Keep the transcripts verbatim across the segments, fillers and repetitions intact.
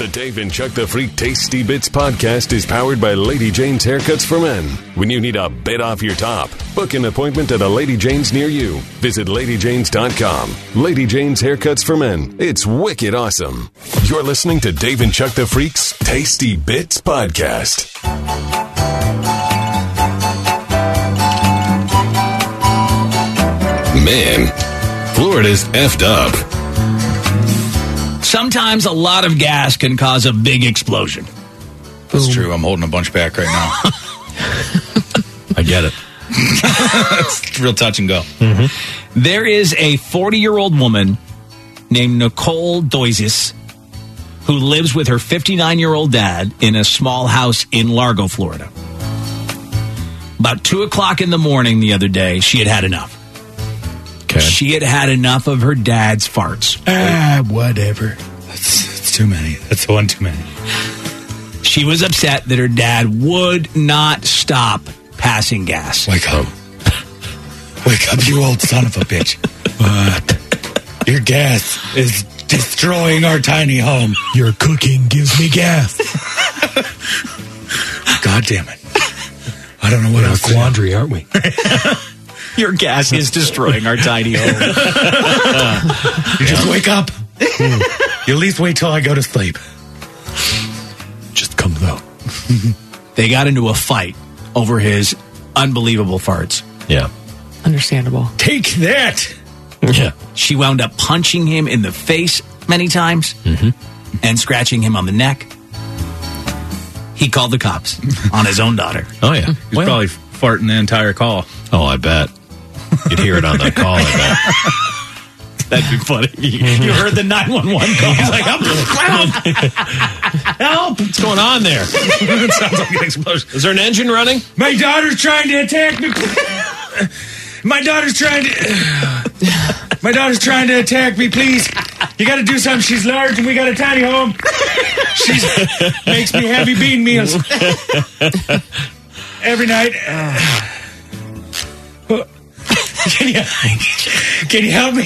The Dave and Chuck the Freak Tasty Bits podcast is powered by Lady Jane's Haircuts for Men. When you need a bit off your top, book an appointment at a Lady Jane's near you. Visit lady janes dot com. Lady Jane's Haircuts for Men. It's wicked awesome. You're listening to Dave and Chuck the Freak's Tasty Bits podcast. Man, Florida's effed up. Sometimes a lot of gas can cause a big explosion. That's true. I'm holding a bunch back right now. I get it. It's real touch and go. Mm-hmm. There is a forty-year-old woman named Nicole Doizis who lives with her fifty-nine-year-old dad in a small house in Largo, Florida. About two o'clock in the morning the other day, she had had enough. Okay. She had had enough of her dad's farts. Ah, whatever. That's, that's too many. That's one too many. She was upset that her dad would not stop passing gas. Wake up. Wake up, you old son of a bitch. What? Your gas is destroying our tiny home. Your cooking gives me gas. God damn it. I don't know what We're in else a quandary, aren't we? Your gas is destroying our tiny home. You just wake up. You at least wait till I go to sleep. Just comes out. They got into a fight over his unbelievable farts. Yeah. Understandable. Take that. Yeah. She wound up punching him in the face many times Mm-hmm. and scratching him on the neck. He called the cops on his own daughter. Oh, yeah. He's probably farting the entire call. Oh, I bet. You'd hear it on that call, I bet. That'd be funny. You, you heard the nine one one call. He's like, help! Help! Help! What's going on there? It sounds like an explosion. Is there an engine running? My daughter's trying to attack me. My daughter's trying to... My daughter's trying to attack me, please. You got to do something. She's large and we got a tiny home. She makes me heavy bean meals. Every night. Can you, can you help me?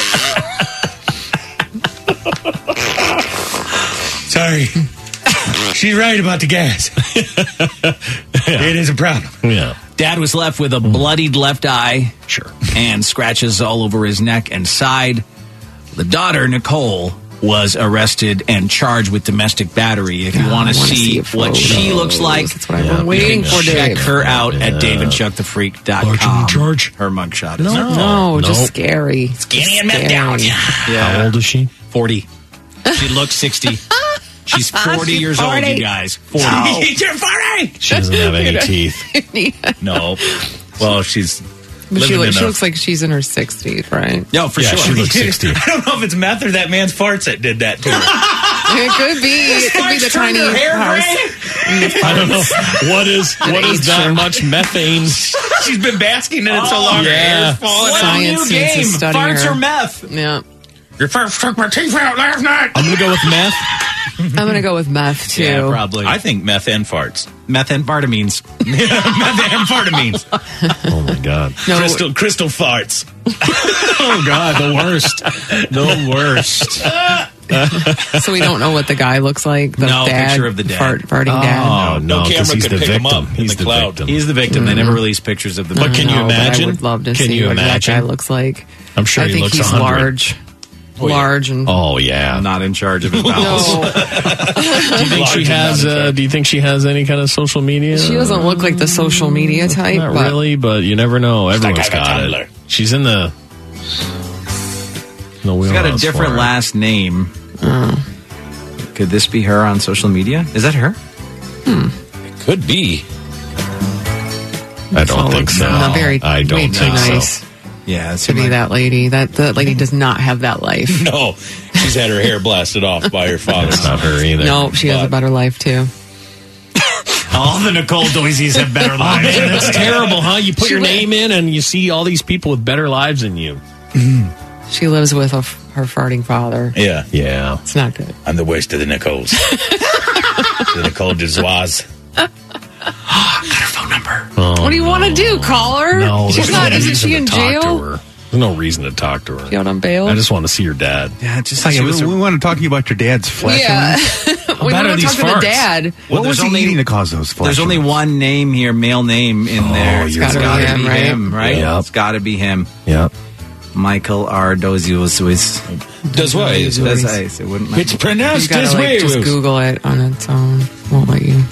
Sorry. She's right about the gas. Yeah. It is a problem. Yeah. Dad was left with a bloodied left eye. Sure. And scratches all over his neck and side. The daughter, Nicole, was arrested and charged with domestic battery. If you God, want I to wanna see, see a what photo. she looks like, That's what I've Yeah. been waiting for, check Dave. her out Yeah. at dave and chuck the freak dot com. Large in charge? Her mugshot is No, No. just Nope. scary. Skinny and Scary. meltdown. How Yeah. old is she? forty. She looks sixty. She's forty She's years old, forty. you guys. forty. No. You're forty. She doesn't have any teeth. No. Well, she's But she, living looks, in she a- looks like she's in her sixties, right? No, for Yeah, sure. she looks sixty. I don't know if it's meth or that man's farts that did that to her. It could be. It could be the tiny house. I don't know. What is what age is that term. much methane? She's been basking in it so Oh, long. Her yeah. hair's falling What out. a new Science needs to game. study Farts her. or meth? Yeah. Your first took my teeth out last night. I'm going to go with meth. I'm going to go with meth, too. Yeah, probably. I think meth and farts. Methamphetamines. Methamphetamines. Oh, my God. No, Crystal, crystal farts. Oh, God. The worst. The worst. so we don't know what the guy looks like. The No dad, picture of the dad. Fart, farting dad. Oh, No no, because camera he's could the pick him victim. up in He's the the cloud. victim. He's the victim. They never release pictures of the But can you No, but I imagine? would love to Can see you what imagine? that guy looks like. I'm sure I he think looks he's one hundred. large. Large and... Oh, yeah. I'm not in charge of his bowels. No, Do you think she Large and has? not in Uh, charge. do you think she has any kind of social media? she doesn't look like the social media type. Not but really, but you never know. Everyone's like a got Tumblr. it. She's in the. No, She's got a different last name. Could this be her on social media? Is that her? Could be. I don't think so. Not very. I don't way too think so. nice Yeah, it's to be that lady. That that lady does not have that life. No, she's had her hair blasted off by her father. It's not her either. No, she has a But- better life too. All the Nicole Doisies have better lives. Man, that's terrible, huh? You put She your li- name in and you see all these people with better lives than you. She lives with a, her farting father. Yeah, Yeah. It's not good. I'm the worst of the Nicoles. The Nicole Desoise. Her phone number. Oh, What do you want to do? Call her? No, She's there's not. no Isn't reason she to in talk to jail? her. There's no reason to talk to her. She out on bail? I just want to see her dad. Yeah, just Hey, she we, was a- we want to talk to you about your dad's flesh. yeah. Oh, want to these talk to farts? the dad. Well, What was there's he only- eating to cause those There's only flatulence? one name here, male name in there. It's you're gotta right. be Him, right? him, right? Yep. It's got to be him. Yep. Michael R. Dozius. Does what? Does ice. It wouldn't. It's You pronounced gotta this like way. just Google it on its own. Won't let you.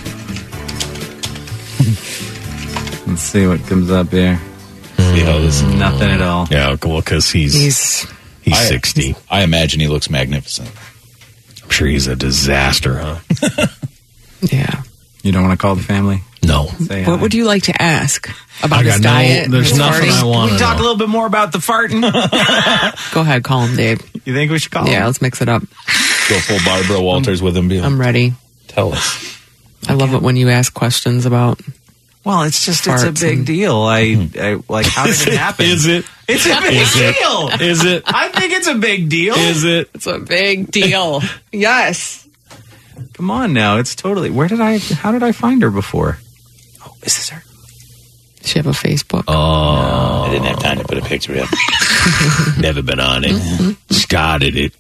Let's see what comes up here. See how this is. Nothing at all. Yeah, well, because he's he's, He's I- sixty. I imagine he looks magnificent. I'm sure he's a disaster, huh? yeah. You don't want to call the family? No. Say What hi. would you like to ask about I his got no- diet? there's his nothing farting? I want we to talk a know. little bit more about the farting? Go ahead, call him, Dave. You think we should call Yeah, him? let's mix it up. Go full Barbara Walters with him. Be like, I'm ready. tell us. I love it when you ask questions about. Well, it's just it's a Farts big and- deal. I, I like how did it happen? Is it? It's a big Is it? deal. Is it? I think it's a big deal. Is it? It's a big deal. Yes. Come on now, it's totally. Where did I? How did I find her before? Oh, is this her? Does she have a Facebook? Oh, I didn't have time to put a picture up. never been on it. Started it.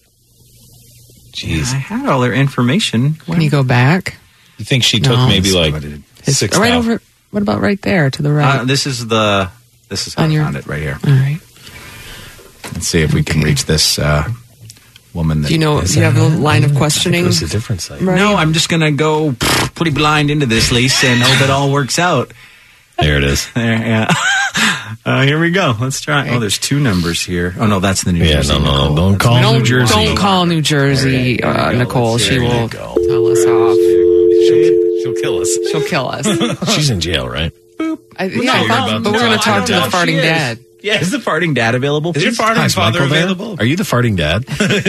Jeez. I had all her information. Can you go back? You think she took No. maybe like His- six right thousand? over. What about right there to the right? Uh, this is the. This is how On I your- found it right here. All right. Let's see if we can Okay. reach this uh, woman. That Do you know? is- Do you have a line of questioning? It was a different site. Right? No, I'm just gonna go pretty blind into this, Lisa, and hope it all works out. There it is. There, yeah. Uh, here we go. Let's try. Oh, there's two numbers here. Oh no, that's the New Yeah, Jersey. no, no, Nicole. don't call Don't, New Jersey. don't call New Jersey, There you uh, go. Nicole. Let's- She there you will go. tell us off. She'll, she'll kill us. She'll kill us. She's in jail, right? I, no, yeah, you're but, about but to we're going talk- to I talk to don't the know if she farting is. dad. Yeah, is the farting dad available? Is your please? farting Hi, is father Michael there? available? Are you the farting dad?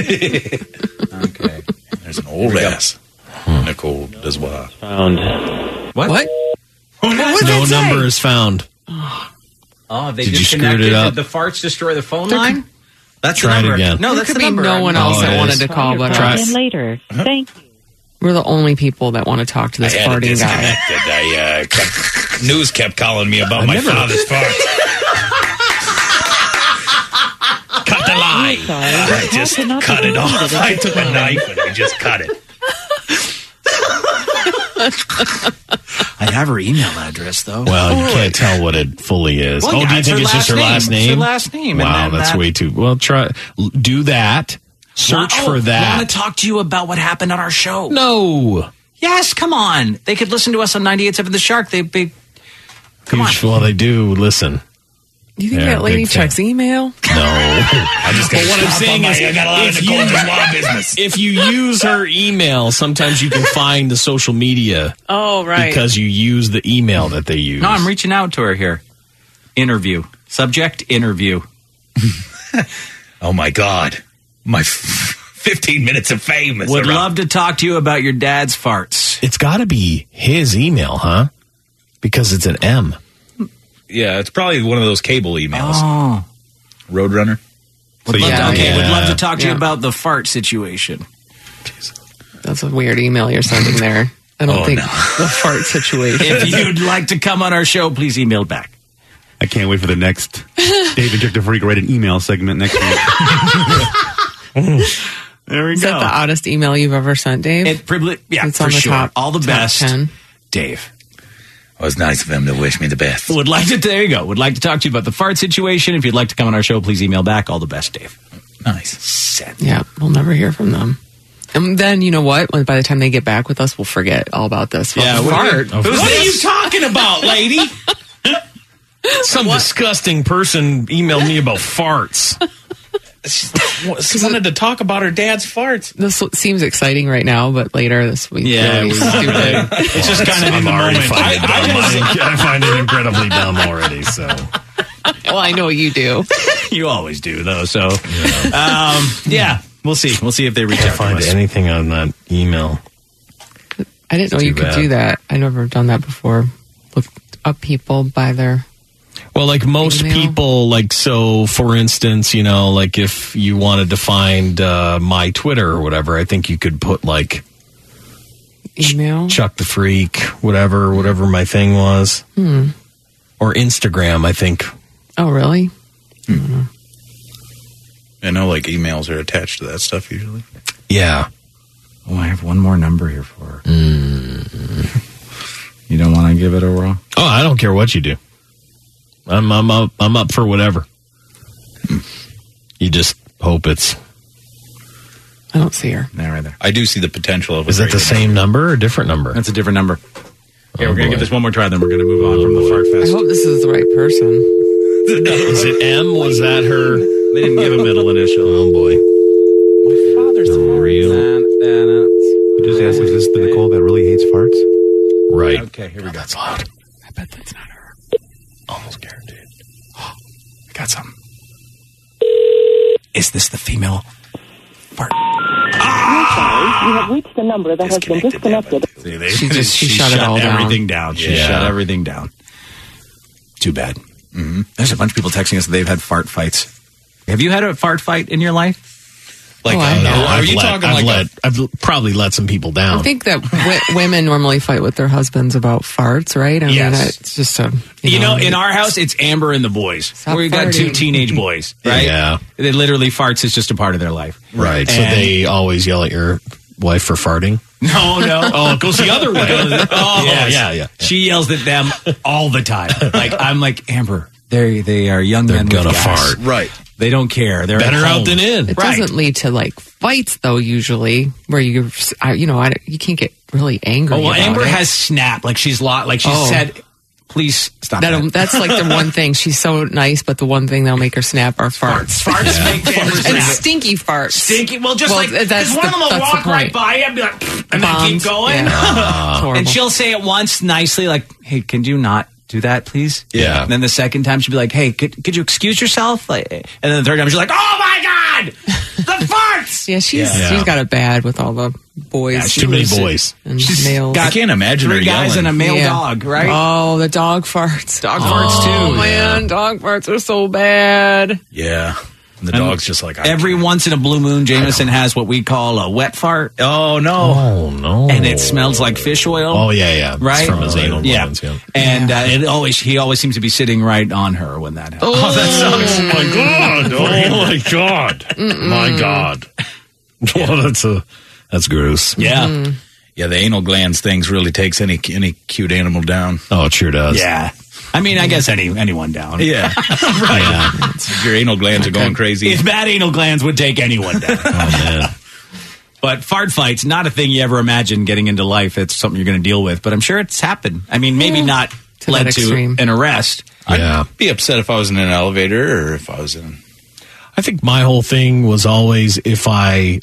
Okay. There's an old ass. Nicole does what? What? What? What was No that say? number is found. Oh, they Did you screw disconnected. it up? Did the farts destroy the phone There line? That's Try it the number. again. No, There that's could the be number. no one I'm- else Oh, that it wanted is. to call but Try- us. in later. Thank you. We're the only people that want to talk to I this had it farting guy. disconnected. I, uh, kept, news kept calling me about my never- father's farts. Cut the line. sorry. I just How cannot cut be it off. deleted at I this took a time? knife and I just cut it. I have her email address though. Well, you can't tell what it fully is. Well, oh, yeah, do you it's think her it's just her last last name. name? It's her last name, and Wow, then that's that- way too. Well, try do that. Search Oh, for I that. want to talk to you about what happened on our show. No. Yes, come on. They could listen to us on ninety-eight point seven The Shark. They big. Come on. Well, they do. Listen. Do you think Yeah, that lady big fan. checks email? No. I just got But what I'm saying is, I got a lot of if you- Nicole's law business. If you use her email, sometimes you can find the social media Oh, right. because you use the email that they use. No, I'm reaching out to her here. Interview. Subject, interview. Oh my God. My f- fifteen minutes of fame is Would around. love to talk to you about your dad's farts. It's got to be his email, huh? Because it's an M. Yeah, it's probably one of those cable emails. Oh. Roadrunner. Would love Yeah. to, okay, would Yeah. love to talk to you Yeah. about the fart situation. That's a weird email you're sending there. I don't Oh, think no. the fart situation. If you'd like to come on our show, please email back. I can't wait for the next David Dick the Freak rated email segment next week. There we Is that the oddest email you've ever sent, Dave? It privilege, yeah, It's for on the sure. top- All the top best, ten. Dave. It was nice of him to wish me the best. Would like to. There you go. Would like to talk to you about the fart situation. If you'd like to come on our show, please email back. All the best, Dave. Nice. Send. Yeah, we'll never hear from them. And then, you know what? When- By the time they get back with us, we'll forget all about this. Yeah, what are you- fart. Who's What this? are you talking about, lady? Some disgusting person emailed me about farts. She wanted to talk about her dad's farts. This seems exciting right now, but later this week, Yeah, really we- stupid. It's just kind of in the already moment. find it I- I dumb. just- I, think- I find it incredibly dumb already. So Well, I know you do. you always do, though. So, um, yeah, we'll see. We'll see if they reach can't out find to us. anything on that email. I didn't know Too you could bad. do that. I never done that before. Looked up people by their. Well, like most Email. people, like, so for instance, you know, like if you wanted to find uh, my Twitter or whatever, I think you could put like Email? Chuck the Freak, whatever, whatever my thing was. Hmm. Or Instagram, I think. Oh, really? I know, like, emails are attached to that stuff usually. Yeah. Oh, I have one more number here for her. You don't want to give it a whirl? Oh, I don't care what you do. I'm I'm up I'm up for whatever. You just hope it's. I don't see her. There, right there. I do see the potential of. Is that the same number or a different number? That's a different number. Okay, Oh, we're gonna boy. give this one more try, then we're gonna move on from the fart I fest. hope this is the right person. Is it M? Was that her? They didn't give a middle initial. Oh boy. My father's Oh, real. You just asked, is this the Nicole that really hates farts? Right. Okay, here we go. That's loud. I bet that's not her. Almost guaranteed. I got some. Is this the female fart? You have reached the number that has been disconnected. See, they, She just- she shut it all down. everything down. She Yeah. shut everything down. Too bad. Mm-hmm. There's a bunch of people texting us that they've had fart fights. Have you had a fart fight in your life? Like, Oh, I uh, know. are I've you let, talking I've like let, a, I've probably let some people down. I think that w- women normally fight with their husbands about farts, right? I Yes. mean, it's just a. You, You know, in our house, it's Amber and the boys. Stop We've got two farting. teenage boys, right? Yeah. They literally farts is just a part of their life. Right. So And- they always yell at your wife for farting? No, no. Oh, it goes the other way. Oh, Yes. yeah, yeah. She yells at them all the time. Like I'm like Amber. They they are young They're men gonna with gas. fart. right? They don't care. They're Better at out home. than in. It Right. doesn't lead to like fights, though. Usually, where you, I, you know, I, you can't get really angry. Oh, well, about Amber it. has snapped. Like she's lot. Like she Oh. said, "Please stop that." That, that's like the one thing. She's so nice, but the one thing that'll make her snap are farts. Farts make Amber And snap. stinky farts. Stinky. Well, just Well, like that's because one the- of them will that's the walk right point. by you and be like, "Pfft," and then keep Bombs. going. Yeah. It's horrible. And she'll say it once nicely, like, "Hey, can you not do that, please?" Yeah. And then the second time she'll be like, "Hey, could, could you excuse yourself?" Like, and then the third time she's like, "Oh my god, the farts!" yeah, she's Yeah. she's got it bad with all the boys. Yeah, she Too many was- boys. and she's males. I can't imagine her Three guys yelling. and a male Yeah. dog, right? Oh, the dog farts. Dog farts, Oh too. man, dog farts are so bad. Yeah, and the dog's just like I Every can't. once in a blue moon, Jameson has what we call a wet fart, Oh no! Oh, no. and it smells like fish oil. Oh, yeah, yeah. Right? It's from his anal yeah. glands, yeah. And uh, it always he always seems to be sitting right on her when that happens. Oh, that sucks. Oh, my God. Oh, my God. My God. Well, that's, a, that's gross. Yeah. Yeah, the anal glands things really takes any any cute animal down. Oh, it sure does. Yeah. I mean, I guess any anyone down. Yeah, right. Yeah. Your anal glands are going crazy. If bad anal glands would take anyone down. Oh, man. But fart fights, not a thing you ever imagine getting into life. It's something you're going to deal with. But I'm sure it's happened. I mean, maybe not To led that to extreme. an arrest. Yeah. I'd be upset if I was in an elevator or if I was in. I think my whole thing was always if I,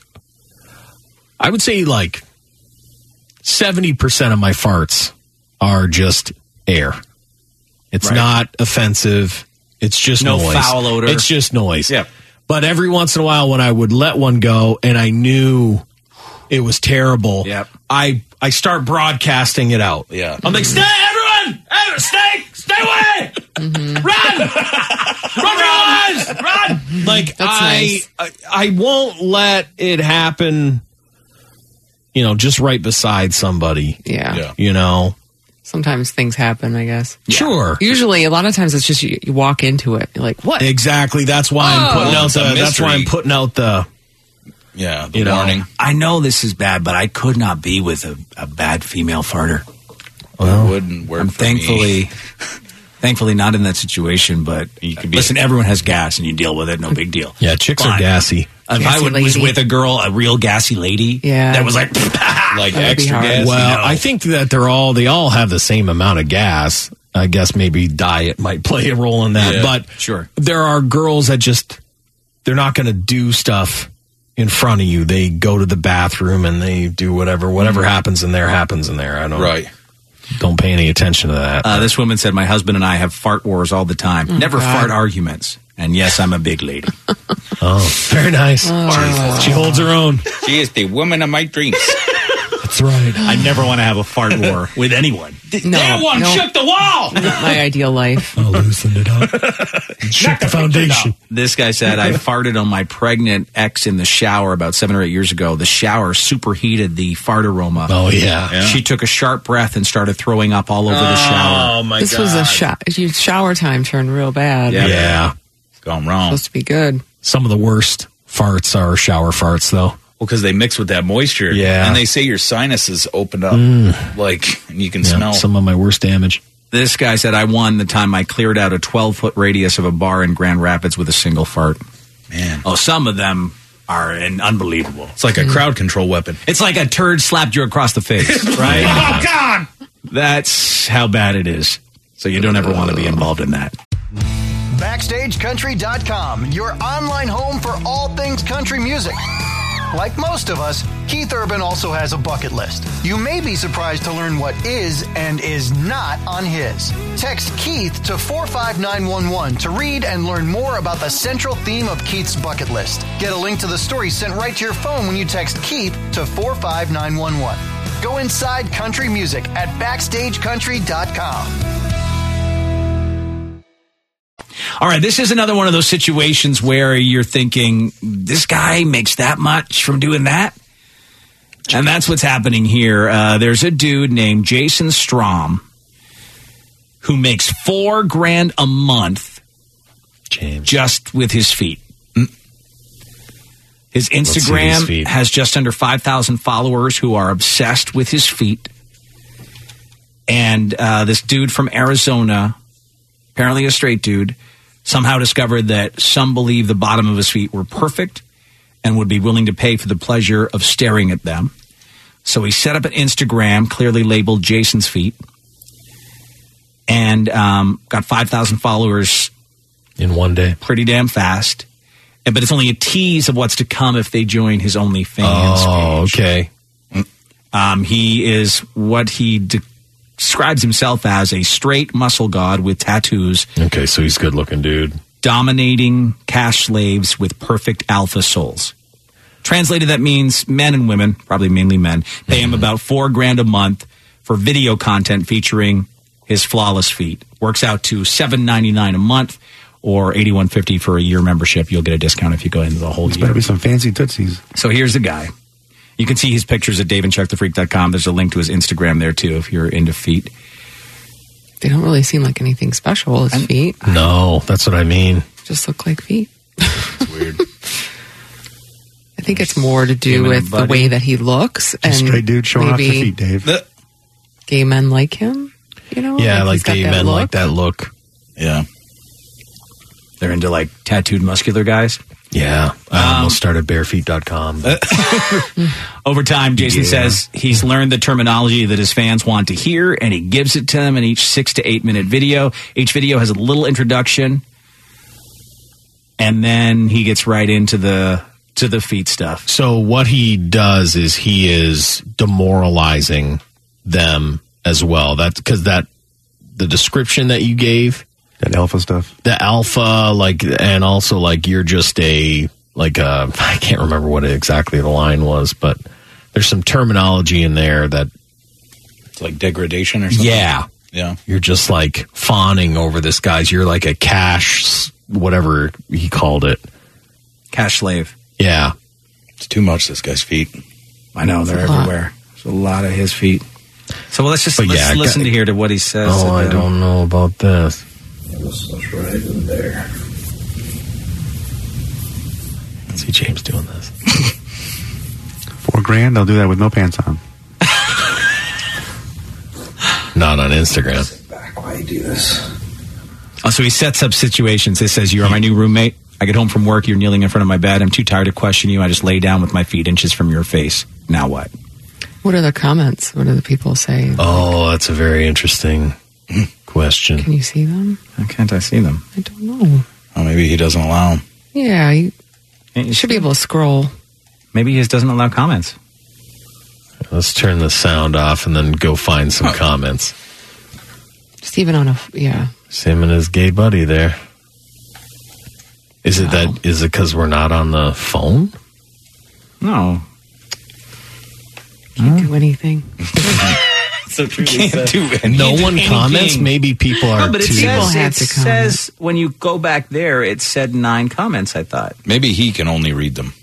I would say like seventy percent of my farts are just air. It's Right. not offensive. It's just No noise. foul odor. It's just noise. Yep. But every once in a while when I would let one go and I knew it was terrible, Yep. I, I start broadcasting it out. Yeah. I'm like, stay, everyone! Hey, stay! Stay away! Run! Run, guys! Run! Like That's I, nice. I I won't let it happen, you know, just right beside somebody. Yeah. Yeah. You know. Sometimes things happen, I guess. Sure. Usually, a lot of times it's just you, you walk into it. You're like, what? Exactly. That's why I'm putting Oh, out it's a the that's why I'm mystery. putting out the Yeah, the You know. warning. I know this is bad, but I could not be with a, a bad female farter. It wouldn't work. I'm for me. thankfully, thankfully not in that situation. But You could be- listen, everyone has gas, and you deal with it. No big deal. Yeah, chicks are Fine. gassy. If I Gassy would, was lady. with a girl, a real gassy lady, Yeah. that was like, like That would be extra hard. gas. Well, know. I think that they're all they all have the same amount of gas. I guess maybe diet might play a role in that. Yeah, but sure. there are girls that just they're not going to do stuff in front of you. They go to the bathroom and they do whatever. Whatever happens in there happens in there. I don't right. don't pay any attention to that. Uh, this woman said, my husband and I have fart wars all the time. Never God. fart arguments. And yes, I'm a big lady. Oh, very nice. She holds her own. She is the woman of my dreams. That's right. I never want to have a fart war with anyone. No, that one no. shook the wall. My ideal life. I loosened it up. Shook the foundation. This guy said, I farted on my pregnant ex in the shower about seven or eight years ago. The shower superheated the fart aroma. Oh yeah. She took a sharp breath and started throwing up all over the shower. Oh my This was a shower. Shower time turned real bad. Yeah. Yeah. Gone wrong. Supposed to be good. Some of the worst farts are shower farts, though. Well, because they mix with that moisture. Yeah. And they say your sinuses open up, Mm. like, and you can Yeah, smell. some of my worst damage. This guy said, I won the time I cleared out a twelve-foot radius of a bar in Grand Rapids with a single fart. Man. Oh, some of them are an unbelievable. It's like a crowd control weapon. It's like a turd slapped you across the face, right? Oh, God! That's how bad it is. So you don't ever want to be involved in that. Backstage Country dot com, your online home for all things country music. Like most of us, Keith Urban also has a bucket list. You may be surprised to learn what is and is not on his. Text Keith to four five nine one one to read and learn more about the central theme of Keith's bucket list. Get a link to the story sent right to your phone when you text Keith to four five nine one one. Go inside country music at backstage country dot com. All right, this is another one of those situations where you're thinking, this guy makes that much from doing that? And that's what's happening here. Uh, there's a dude named Jason Strom who makes four grand a month James. just with his feet. His see Instagram his feet. has just under five thousand followers who are obsessed with his feet. And uh, this dude from Arizona, apparently a straight dude, somehow discovered that some believe the bottom of his feet were perfect and would be willing to pay for the pleasure of staring at them. So he set up an Instagram, clearly labeled Jason's Feet, and um, got five thousand followers In one day. pretty damn fast. And, but it's only a tease of what's to come if they join his OnlyFans Oh, page. okay. Um, he is what he de- describes himself as, a straight muscle god with tattoos, Okay, so he's a good looking dude. dominating cash slaves with perfect alpha souls. Translated, that means men and women, probably mainly men, pay him about four grand a month for video content featuring his flawless feet. Works out to seven ninety-nine a month or eighty-one fifty for a year membership. You'll get a discount if you go into the whole There's year. better be some fancy tootsies. So here's the guy. You can see his pictures at dave and chuck the freak dot com. There's a link to his Instagram there, too, if you're into feet. They don't really seem like anything special. His feet No, that's what I mean. just look like feet. It's weird. I think it's more to do Him and with a the buddy. way that he looks. And Just straight dude showing off maybe their feet, Dave. The- gay men like him. You know, Yeah, like he's got gay that men look. like that look. yeah. They're into, like, tattooed muscular guys. Yeah. I almost started barefeet dot com. Over time, Jason Yeah. says he's learned the terminology that his fans want to hear, and he gives it to them in each six to eight minute video. Each video has a little introduction, and then he gets right into the to the feet stuff. So what he does is he is demoralizing them as well. That's because that the description that you gave, That alpha stuff. the alpha, like, and also like you're just a like a I can't remember what exactly the line was, but there's some terminology in there that It's like degradation or something. yeah, Yeah. you're just like fawning over this guy's. You're like a cash, whatever he called it. Cash slave. Yeah. It's too much, this guy's feet. I know, they're a lot. everywhere. There's a lot of his feet. So let's just But let's yeah, listen got- to here to what he says. Oh, to I them. don't know about this. That's right in there. See James doing this. Four grand, I'll do that with no pants on. Not on Instagram. Back while you do this. Oh, so he sets up situations. He says, "You are my new roommate. I get home from work. You're kneeling in front of my bed. I'm too tired to question you. I just lay down with my feet inches from your face. Now what?" What are the comments? What do the people say? Oh, that's a very interesting question. Can you see them? Why can't I see them? I don't know. Oh, maybe he doesn't allow him. Yeah, you You should be able to scroll. Maybe he just doesn't allow comments. Let's turn the sound off and then go find some comments. Just even on a yeah. It's him and his gay buddy there. Is it that? Is it because we're not on the phone? No. Can't do anything. So true. Can't do anything. No one comments. anything. Maybe people are No, but it too. People says, have it to comment. says when you go back there, it said nine comments, I thought. Maybe he can only read them.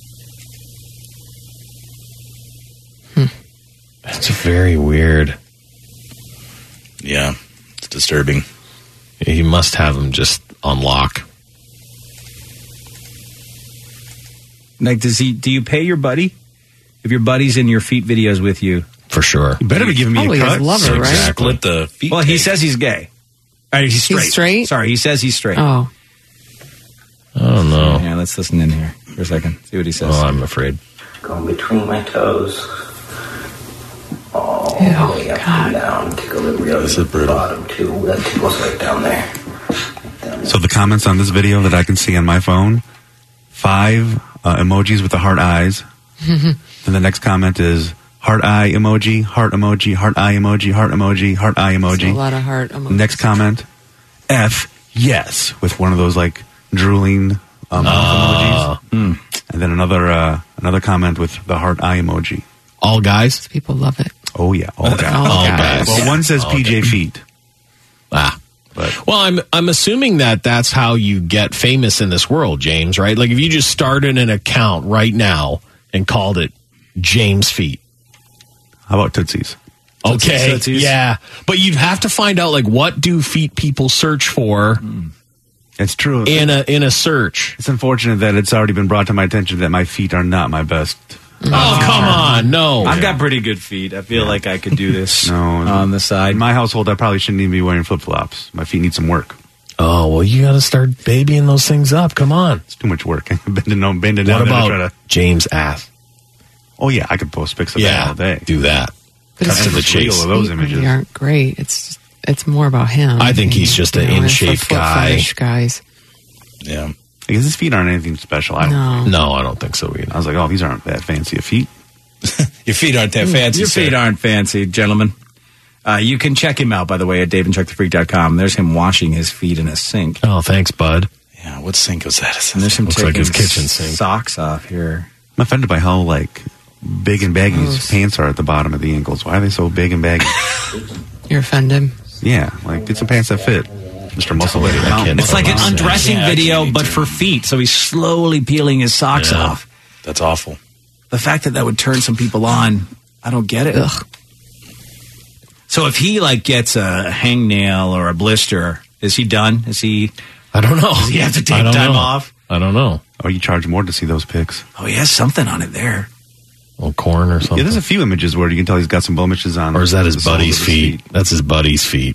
It's very weird. Yeah. It's disturbing. He must have them just on lock. Like, does he? Do you pay your buddy if your buddy's in your feet videos with you? For sure. You better be giving me Probably a his cut. lover, right? Split the feet. Well, he tape. says he's gay. Uh, he's straight. He's straight? Sorry, he says he's straight. Oh, I don't know. Yeah, let's listen in here for a second. See what he says. Oh, I'm afraid. Going between my toes. All Ew, the way up God. and down. Tickle the real This is brutal. bottom too. That tickles right down there. Down So the comments on this video that I can see on my phone, five uh, emojis with the heart eyes. And the next comment is heart eye emoji, heart emoji, heart eye emoji, heart emoji, heart eye there's emoji. a lot of heart emojis. Next comment, F yes, with one of those like drooling um, mouth emojis. And then another uh, another comment with the heart eye emoji. All guys? People love it. Oh yeah, all guys. All All guys. guys. Well, one says P J feet. Ah. But Well, I'm I'm assuming that that's how you get famous in this world, James, right? Like if you just started an account right now and called it James Feet. how about Tootsies? Okay. Tootsies. Yeah. But you'd have to find out like what do feet people search for It's true. in a in a search. It's unfortunate that it's already been brought to my attention that my feet are not my best. Oh, come on. No. I've got pretty good feet. I feel like I could do this No. on the side. In my household, I probably shouldn't even be wearing flip flops. My feet need some work. Oh, well, you got to start babying those things up. Come on. It's too much work. bending over, bending What down. and about try to, James' ass? oh yeah, I could post pics of that all day. do that. But Cut it's to the just Reel chase. of those feet images. really aren't great. It's just, it's more about him. I think he's just an You know, it's in-shape the foot guy. fetish guys. Yeah. I guess his feet aren't anything special. I don't. No. No, I don't think so either. I was like, oh, these aren't that fancy of feet. Your feet aren't that fancy. Your feet sir. aren't fancy, gentlemen. Uh, you can check him out, by the way, at dave and chuck the freak dot com. There's him washing his feet in a sink. Oh, thanks, bud. Yeah, what sink was that? And there's him Looks taking like his kitchen sink. socks off here. I'm offended by how like big and baggy his Gross. pants are at the bottom of the ankles. Why are they so big and baggy? You're offended. Yeah, like get some pants that fit, Mister Muscle Lady. I can't- It's like an Yeah, undressing I video, can't but do for feet. So he's slowly peeling his socks Yeah. off. That's awful. The fact that that would turn some people on, I don't get it. Ugh. So if he like gets a hangnail or a blister, is he done? Is he? I don't know. Does he have to take I don't time know. off? I don't know. Oh, you charge more to see those pics. Oh, he has something on it there. Or corn or something. Yeah, there's a few images where you can tell he's got some blemishes on. Or is that his the soles buddy's of his feet? That's his buddy's feet.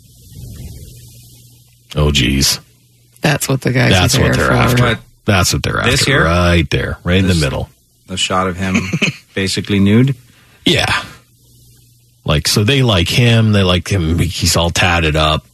Oh, geez. That's what the guys That's are there what they're for. after. What? That's what they're after. This here? Right there. Right in This- the middle. The shot of him basically nude. Yeah. Like, so they like him. They like him. He's all tatted up.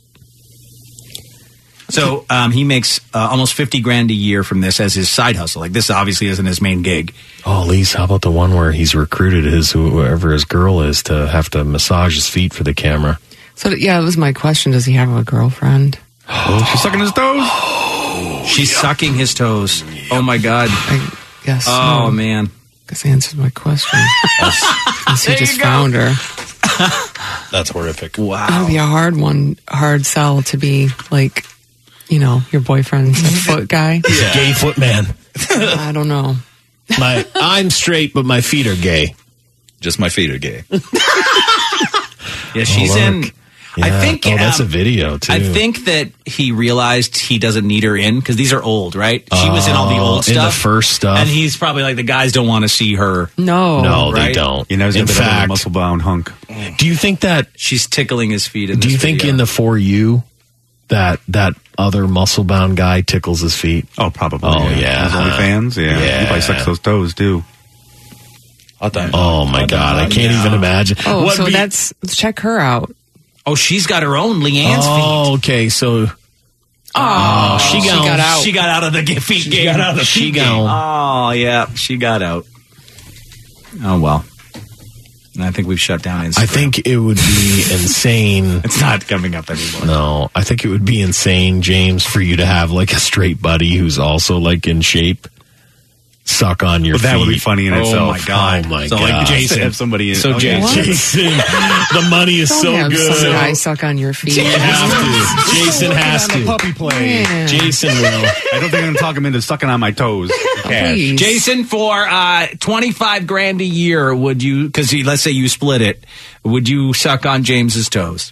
So um, he makes uh, almost fifty grand a year from this as his side hustle. Like this obviously isn't his main gig. Oh, Lise, how about the one where he's recruited his, whoever his girl is, to have to massage his feet for the camera? So yeah, that was my question. Does he have a girlfriend? Oh, she's sucking his toes. She's sucking his toes. Oh my god. I guess. Oh so. man. Guess I answered my question. Guess he just found her. That's horrific. That would Wow. be a hard one, hard sell to be like, you know, your boyfriend's a foot guy. He's a gay foot man. I don't know. My, I'm straight, but my feet are gay. Just my feet are gay. Yeah, she's Oh, in. look. I Yeah. think Oh, that's um, a video, too. I think that he realized he doesn't need her in because these are old, right? She was in all the Oh, old in stuff. the first stuff. And he's probably like, the guys don't want to see her. No. no, they right? don't. You know, he's in got that other fact, muscle bound hunk. do you think that, She's tickling his feet in do this you think video. in the For You that that other muscle bound guy tickles his feet? Oh, probably. Oh, yeah. His OnlyFans. Yeah. Yeah. He probably sucks those toes too. I thought, Oh, my God. I can't even imagine. Oh, What so be- that's check her out. Oh, she's got her own Leanne's Oh, okay. So, Oh, she got- got out. feet. She got out of the g- feet She game. got out of the she feet gone. Oh, yeah. She got out. Oh, well. And I think we've shut down Instagram. I think it would be insane. it's not coming up anymore. No, I think it would be insane, James, for you to have like a straight buddy who's also like in shape suck on your But that feet. would be funny in Oh, itself. my God. Oh my So, God. like, Jason. Have somebody in. So, oh, yeah. Jason. Jason, the money is Don't so have good. some guy suck on your feet. You have to. Jason has On the to. puppy play. Man. Jason will. I don't think I'm going to talk him into sucking on my toes. Please. Jason, for uh, twenty-five grand a year, would you, because let's say you split it, would you suck on James's toes?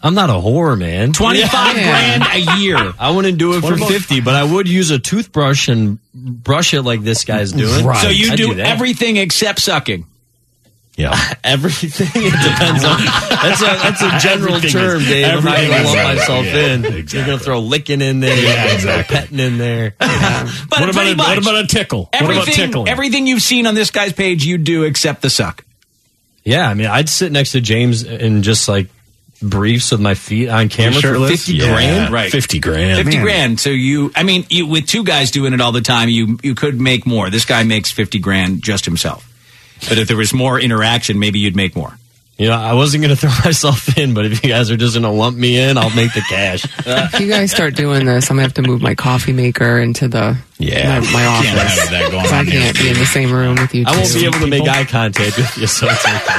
I'm not a whore, man. twenty-five Yeah. grand a year. I wouldn't do it What for about- fifty, but I would use a toothbrush and brush it like this guy's doing. Right. So you I'd do, that. everything except sucking. Yeah. Everything. It depends on. That's a that's a general Everything term, is- Dave. I'm not everything going to is- lump myself yeah, in. exactly. You're going to throw licking in there. Yeah, throw exactly. Petting in there. But What about, pretty a, much what about a tickle? What about everything, tickling? everything you've seen on this guy's page, you do except the suck. Yeah, I mean, I'd sit next to James in just like briefs with my feet on camera for shirtless? fifty Yeah, grand. Right. fifty grand. fifty Man. grand. So you, I mean, you, with two guys doing it all the time, you you could make more. This guy makes fifty grand just himself. But if there was more interaction, maybe you'd make more. You know, I wasn't going to throw myself in, but if you guys are just going to lump me in, I'll make the cash. If you guys start doing this, I'm gonna have to move my coffee maker into the Yeah. my, my office. Can't have that going 'Cause I on there. can't be in the same room with you. I won't two. be able to make eye contact with you, so it's okay.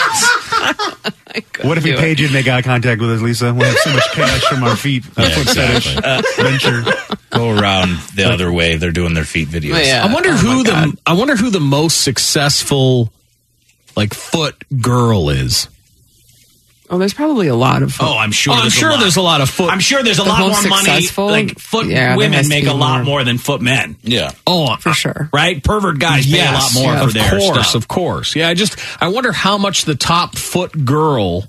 What if we do paid you to make eye contact with us, Lisa? We have so much cash from our feet. Our Yeah, foot fetish venture. Go around the other way. They're doing their feet videos. Yeah. I wonder Oh who my the God. I wonder who the most successful like foot girl is. Oh, there's probably a lot of. Oh, I'm sure. Oh, I'm there's a sure lot. there's a lot of foot. I'm sure there's a The lot more most money. successful? Like foot Yeah, there women has to make be a lot more. more than foot men, Yeah. Oh, for sure. right? Pervert guys pay a lot yes, more yeah, for of their course, stuff. of course. Yeah, I just I wonder how much the top foot girl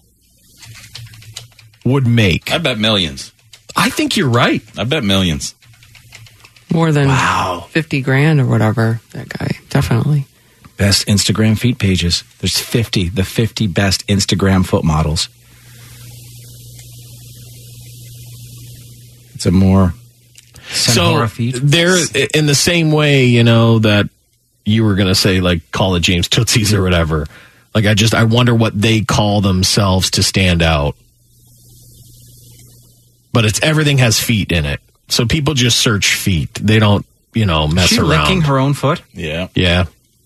would make. I bet millions. I think you're right. I bet millions. More than Wow. fifty grand or whatever. That guy definitely. Best Instagram feet pages. There's fifty. The fifty best Instagram foot models. It's a more So Senhora feet. they're in the same way, you know, that you were going to say, like, call it James Tootsies or whatever. Like, I just, I wonder what they call themselves to stand out. But it's everything has feet in it. So people just search feet. They don't, you know, mess She around. licking her own foot? Yeah. Yeah.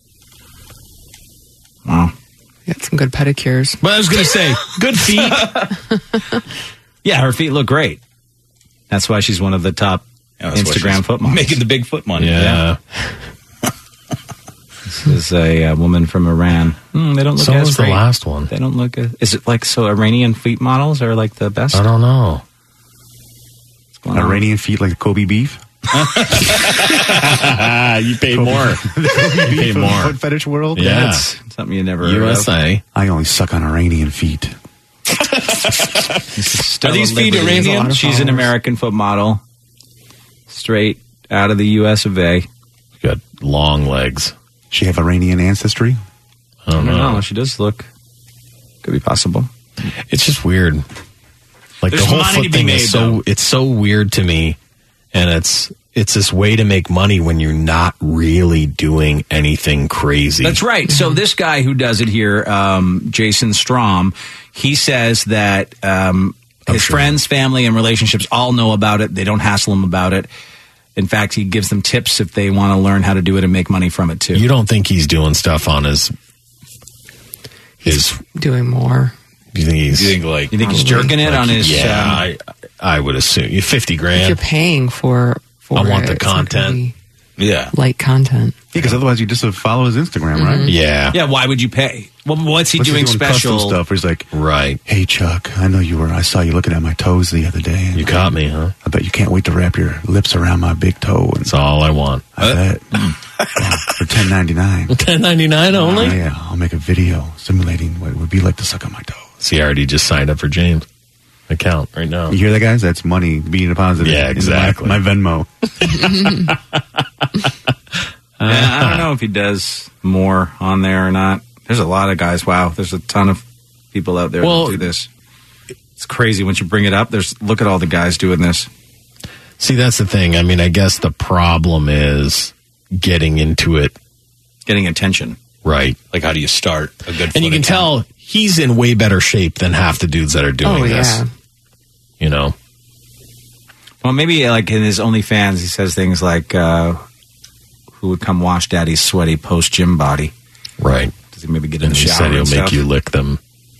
Wow. Got some good pedicures. But I was going to say, good feet. Yeah, her feet look great. That's why she's one of the top Yeah, that's why Instagram she's foot models. making the big foot money. Yeah. This is a, uh woman from Iran. Hmm, they don't look So as was the great. last one. They don't look as... Is it like, so Iranian feet models are like the best? I don't know. What's going on? Iranian feet like Kobe beef. You pay more. You pay more. Foot fetish world. Yeah. That's something you never heard U of. S A. I only suck on Iranian feet. Are these feet Liberty. There's a lot Iranian? of She's an followers. American foot model. Straight out of the U S of A. Got long legs. She have Iranian ancestry. I don't I don't know. know. She does look... Could be possible. It's just weird. Like There's the whole money foot to be thing made, is so though. it's so weird to me, and it's it's this way to make money when you're not really doing anything crazy. That's right. So this guy who does it here, um, Jason Strom, he says that um, his sure. friends, family, and relationships all know about it. They don't hassle him about it. In fact, he gives them tips if they want to learn how to do it and make money from it too. You don't think he's doing stuff on his his? Doing more. You think he's? You think like You think he's jerking it like, on his? Yeah, um, I I would assume you fifty If grand. you're paying for, for I want it, the it's not gonna content. be yeah. Light content. Yeah, because otherwise you just would follow his Instagram, right? Yeah, yeah. Why would you pay? Well, what's he What's doing custom special? stuff? Where he's like, right. "Hey Chuck, I know you were. I saw you looking at my toes the other day. And You caught me, huh? I bet you can't wait to wrap your lips around my big toe. And That's all I want. I bet yeah, for ten ninety nine. Ten ninety nine only. Yeah, I'll make a video simulating what it would be like to suck on my toes. See, I already just signed up for James' account right now. You hear that, guys? That's money being deposited. Yeah, into exactly. My, my Venmo. Yeah, I don't know if he does more on there or not. There's a lot of guys. Wow, there's a ton of people out there Well- that do this. It's crazy once you bring it up. There's look at all the guys doing this. See, that's the thing. I mean, I guess the problem is getting into it Getting attention. right. Like, how do you start a good? And you can tell he's in way better shape than half the dudes that are doing Oh, this. yeah. You know? Well, maybe like in his OnlyFans, he says things like, uh, "Who would come wash Daddy's sweaty post gym body?" Right. Does he maybe get in And the he shower? said he'll and make stuff? you lick them.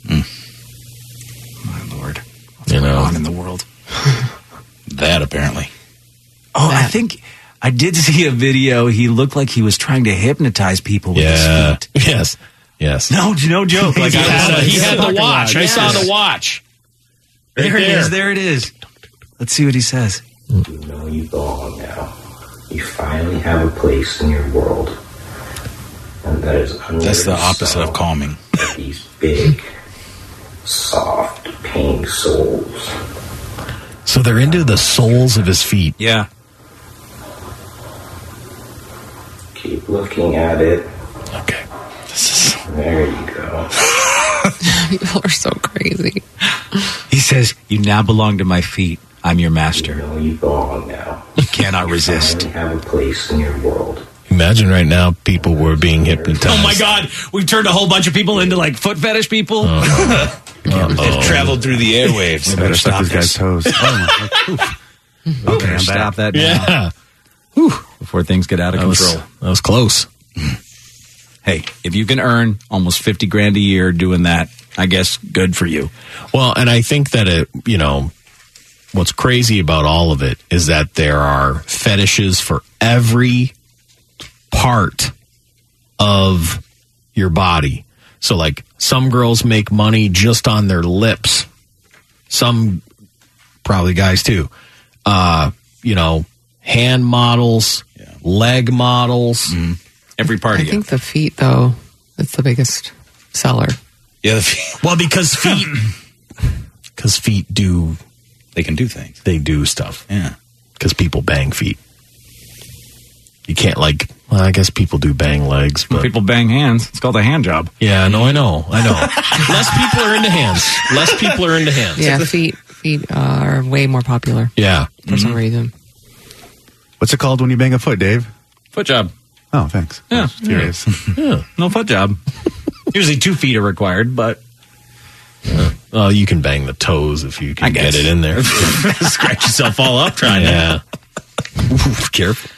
My Lord, what's You going know? on in the world? that apparently. Oh, I That. think I did see a video. He looked like he was trying to hypnotize people with Yeah. his feet. Yes. Yes. No, no joke. Like He I was had, like, he had the watch. I saw Yes. the watch. There Right it there. is. There it is. Let's see what he says. You know you belong now. You finally have a place in your world. And that is under That's the the opposite of sun calming. of these big, soft, pink souls. So they're into the soles of his feet. Yeah. Keep looking at it. Okay. There you go. People are so crazy. He says, "You now belong to my feet. I'm your master. You know you belong now. You cannot resist." You have a place in your world. Imagine right now people were being hypnotized. Oh my God! We've turned a whole bunch of people into like foot fetish people. Uh-oh. They've traveled through the airwaves. I better suck this guy's toes. Oh my. Okay, I'm stop that now. Yeah. Whew, before things get out of That was, control. that was close. Hey, if you can earn almost fifty grand a year doing that, I guess good for you. Well, and I think that it, you know, what's crazy about all of it is that there are fetishes for every part of your body. So, like, some girls make money just on their lips. Some, probably guys too. Uh, you know, hand models, yeah. leg models, mm-hmm. every part I of you. think the feet, though, that's the biggest seller. Yeah, the feet. Well, because feet, because feet do, they can do things. They do stuff. Yeah, because people bang feet. You can't like. Well, I guess people do bang legs, but people bang hands. It's called a hand job. Yeah, no, I know, I know. Less people are into hands. Less people are into hands. Yeah, feet feet uh, are way more popular. Yeah, for mm-hmm. some reason. What's it called when you bang a foot, Dave? Foot job. Oh, thanks. Yeah, I was curious. Yeah. yeah, no foot job. Usually two feet are required, but uh, well, you can bang the toes if you can get it in there. Scratch yourself all up trying yeah. to. Ooh, careful.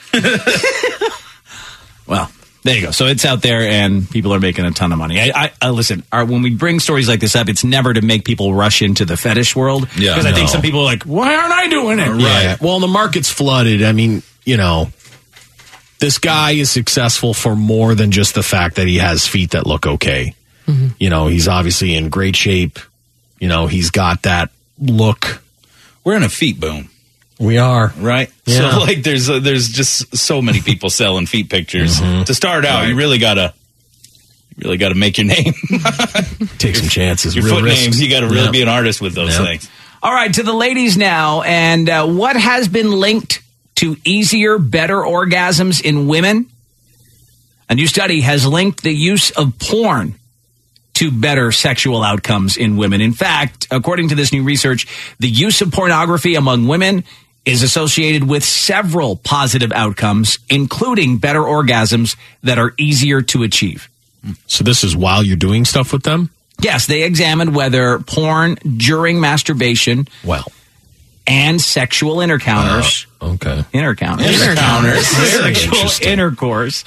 Well, there you go. So it's out there, and people are making a ton of money. I, I, I listen. Our, when we bring stories like this up, it's never to make people rush into the fetish world. Yeah, because I no. think some people are like, "Why aren't I doing it?" Uh, yeah. Right. Well, the market's flooded. I mean, you know, this guy is successful for more than just the fact that he has feet that look okay. Mm-hmm. You know, he's obviously in great shape. You know, he's got that look. We're in a feet boom. We are. Right? Yeah. So, like, there's uh, there's just so many people selling feet pictures. Mm-hmm. To start out, right. you really gotta you really gotta make your name. Take some chances. Your real foot risks. names, you gotta really yep. be an artist with those yep. things. All right, to the ladies now. And uh, what has been linked to easier, better orgasms in women? A new study has linked the use of porn to better sexual outcomes in women. In fact, according to this new research, the use of pornography among women is associated with several positive outcomes, including better orgasms that are easier to achieve. So this is while you're doing stuff with them? Yes, they examined whether porn during masturbation well, and sexual interencounters. Uh, okay. Interencounters. Interencounters. Sexual intercourse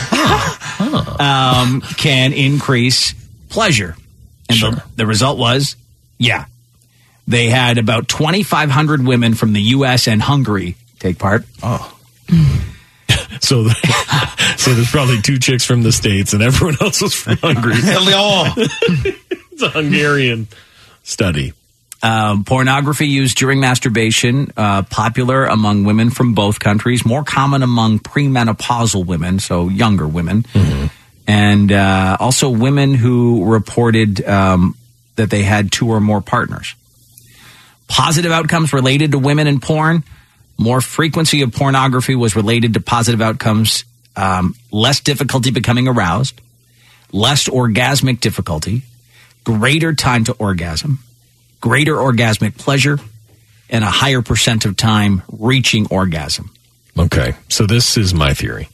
um, can increase pleasure. And sure. the, the result was, yeah. They had about twenty-five hundred women from the U S and Hungary take part. Oh. so, so there's probably two chicks from the States and everyone else was from Hungary. It's a Hungarian study. Um, pornography used during masturbation, uh, popular among women from both countries, more common among premenopausal women, so younger women, mm-hmm. and uh, also women who reported um, that they had two or more partners. Positive outcomes related to women in porn. More frequency of pornography was related to positive outcomes. Um, less difficulty becoming aroused. Less orgasmic difficulty. Greater time to orgasm. Greater orgasmic pleasure. And a higher percent of time reaching orgasm. Okay, so this is my theory.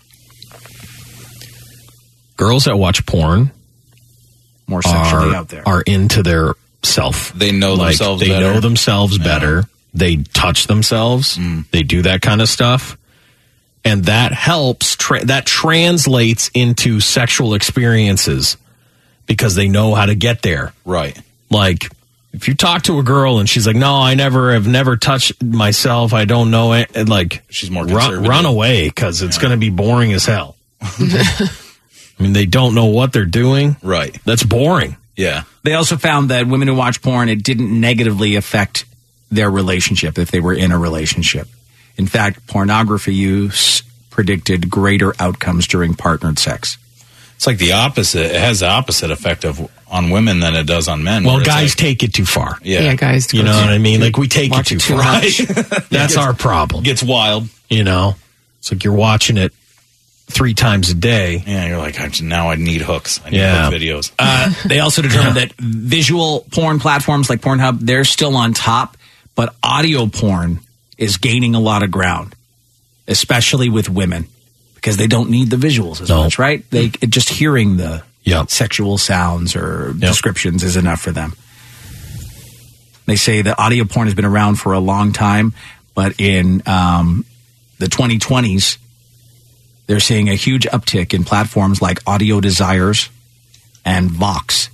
Girls that watch porn more sexually are, out there are into their self. They know like, themselves they better. know themselves yeah. better. They touch themselves. Mm. They do that kind of stuff. And that helps, tra- that translates into sexual experiences because they know how to get there. Right. Like, if you talk to a girl and she's like, no, I never have never touched myself. I don't know it. And like, she's more run, run away because it's yeah. going to be boring as hell. I mean, they don't know what they're doing. Right. That's boring. Yeah. They also found that women who watch porn, it didn't negatively affect their relationship if they were in a relationship. In fact, pornography use predicted greater outcomes during partnered sex. It's like the opposite. It has the opposite effect of on women than it does on men. Well, where it's guys like- take it too far. Yeah. Yeah, guys. You know what I mean? Like, we take it Watch too it too far. much. That's our problem. Gets wild. You know? It's like you're watching it three times a day. Yeah, you're like, I, now I need hooks. I need Yeah. hook videos. Uh, they also determined that visual porn platforms like Pornhub, they're still on top, but audio porn is gaining a lot of ground, especially with women, because they don't need the visuals as No. much, right? They just hearing the Yep. sexual sounds or Yep. descriptions is enough for them. They say that audio porn has been around for a long time, but in um, the twenty twenties, they're seeing a huge uptick in platforms like Audio Desires and Vox.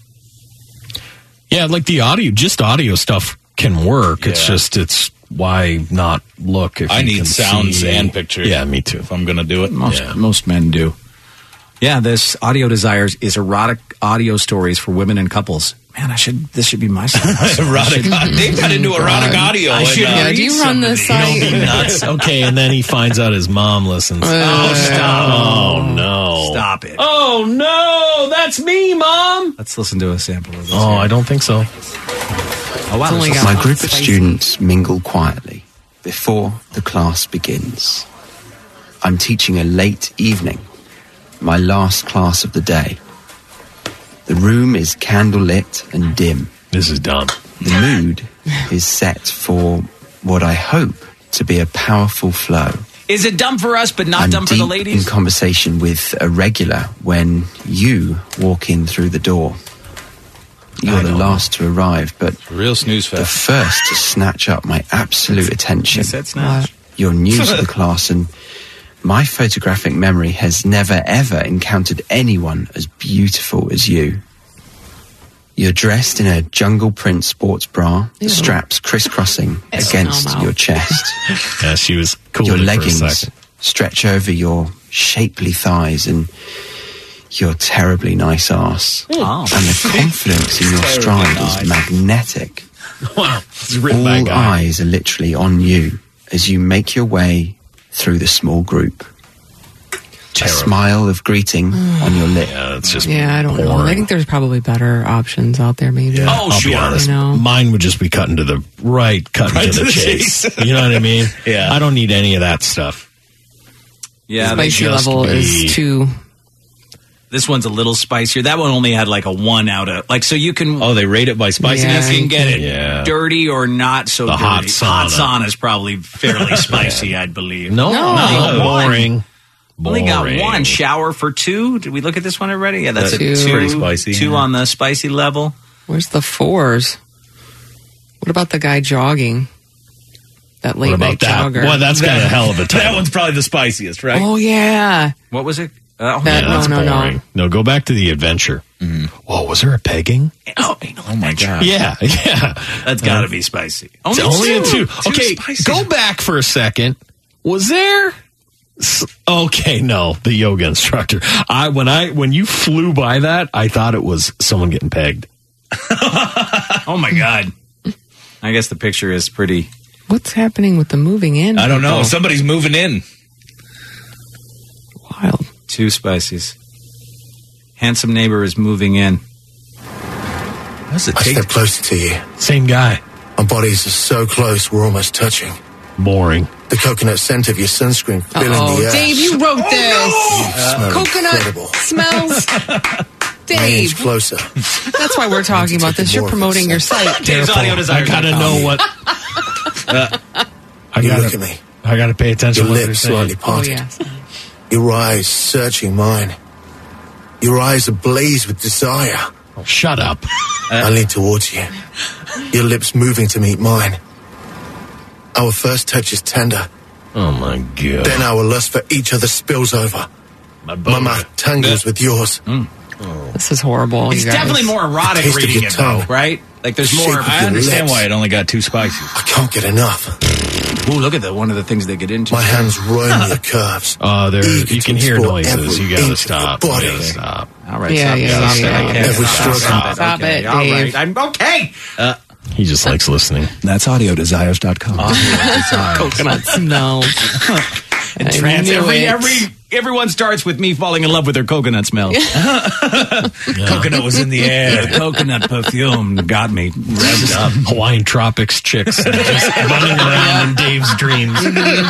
Yeah, like the audio, just audio stuff can work. It's Yeah. just, it's why not look if I you need can sounds see- and pictures. Yeah, me too. If I'm going to do it. Most Yeah. most men do. Yeah, this Audio Desires is erotic audio stories for women and couples. Man, I should. This should be my site. Erotic. They've got into erotic audio. I and, should uh, Yeah, do you run the site? Nuts. Okay, and then he finds out his mom listens. Uh, stop. Oh, no. Stop it. Oh, no. That's me, Mom. Let's listen to a sample of this. Oh, here. I don't think so. Oh, wow. It's only this is- got- My group of Spicy. students mingle quietly before the class begins. I'm teaching a late evening, my last class of the day. The room is candlelit and dim. This is dumb. The mood is set for what I hope to be a powerful flow. Is it dumb for us, but not I'm dumb for deep the in ladies? conversation with a regular when you walk in through the door. You're the last to arrive, but Real snooze the fest. first to snatch up my absolute attention. Yes, that's not. You're new to the class, and my photographic memory has never ever encountered anyone as beautiful as you. You're dressed in a jungle print sports bra, Ew. straps crisscrossing against Smell your chest. Yeah, she was cool Your for a leggings second. stretch over your shapely thighs and your terribly nice ass. Oh. And the confidence in your Terribly stride nice. is magnetic. Wow. It's written by a All guy. eyes are literally on you as you make your way through the small group. A Terrible. smile of greeting on your lip. Yeah, it's just Yeah, I don't know. I boring. think there's probably better options out there, maybe. Oh, I'll be sure. honest. You know. Mine would just be cutting to the right, cutting Right to to the the chase. chase. You know what I mean? Yeah. I don't need any of that stuff. Yeah, they Spicy just level be- is too. this one's a little spicier. That one only had like a one out of like, so you can. Oh, they rate it by spiciness? Yeah. You can get it Yeah. dirty or not so The dirty. hot sauna. Hot sauna is probably fairly spicy, I'd believe. No, No. no, One. boring. Only got Boring. one. Shower for two. Did we look at this one already? Yeah, that's That's a two. pretty spicy, Two yeah. on the spicy level. Where's the fours? What about the guy jogging? That late What about night that? jogger. Boy, that's got a hell of a That title. one's probably the spiciest, right? Oh yeah. What was it? Uh, That- Yeah, that's no, no, boring. no. No, go back to the adventure. Whoa, was there a pegging? oh, Oh my god. Yeah, yeah. that's got to be spicy. It's only a two. Two Okay, spicy. go back for a second. Was there? s- Okay, no, the yoga instructor. I when I when you flew by that, I thought it was someone getting pegged. Oh my god. I guess the picture is pretty. What's happening with the moving in? I don't know. people? Somebody's moving in. Wild. Two spices. Handsome neighbor is moving in. What's it I take? step closer to you. Same guy. Our bodies are so close, we're almost touching. Boring. The coconut scent of your sunscreen filling Oh, the air. Dave, you wrote this. Smell Coconut incredible. smells. An inch Dave, closer. that's why we're talking about this. You're More of promoting a your site. Dave's audio I desires. gotta know what. I You look at gotta. me. I gotta pay attention. Your to what lips they're saying. slightly Oh parted. yes. Your eyes searching mine. Your eyes ablaze with desire. Shut up. I lean towards you. Your lips moving to meet mine. Our first touch is tender. Oh my god. Then our lust for each other spills over. My My mouth tangles with yours. This is horrible. It's you guys. definitely more erotic Taste of reading your it, though, tongue. right? Like there's Shape more. of I your understand lips. why it only got two spices. I can't get enough. Ooh, look at that. One of the things they get into. My hands roam your curves. Oh, there. Eager You to can hear explore noises. every You gotta inch of stop. your You body. gotta stop. All right, Yeah, stop, yeah, stop yeah, it. yeah. I can't. Every Stop, stroke. stop it. Stop Okay, it, all Dave. right. I'm okay. Uh, He just likes listening. That's audio desires dot com. Coconuts, no. And I trans, knew every, it. every, everyone starts with me falling in love with their coconut smell. Coconut was in the air. The coconut perfume got me revved up. Hawaiian Tropics chicks just running around in Dave's dreams.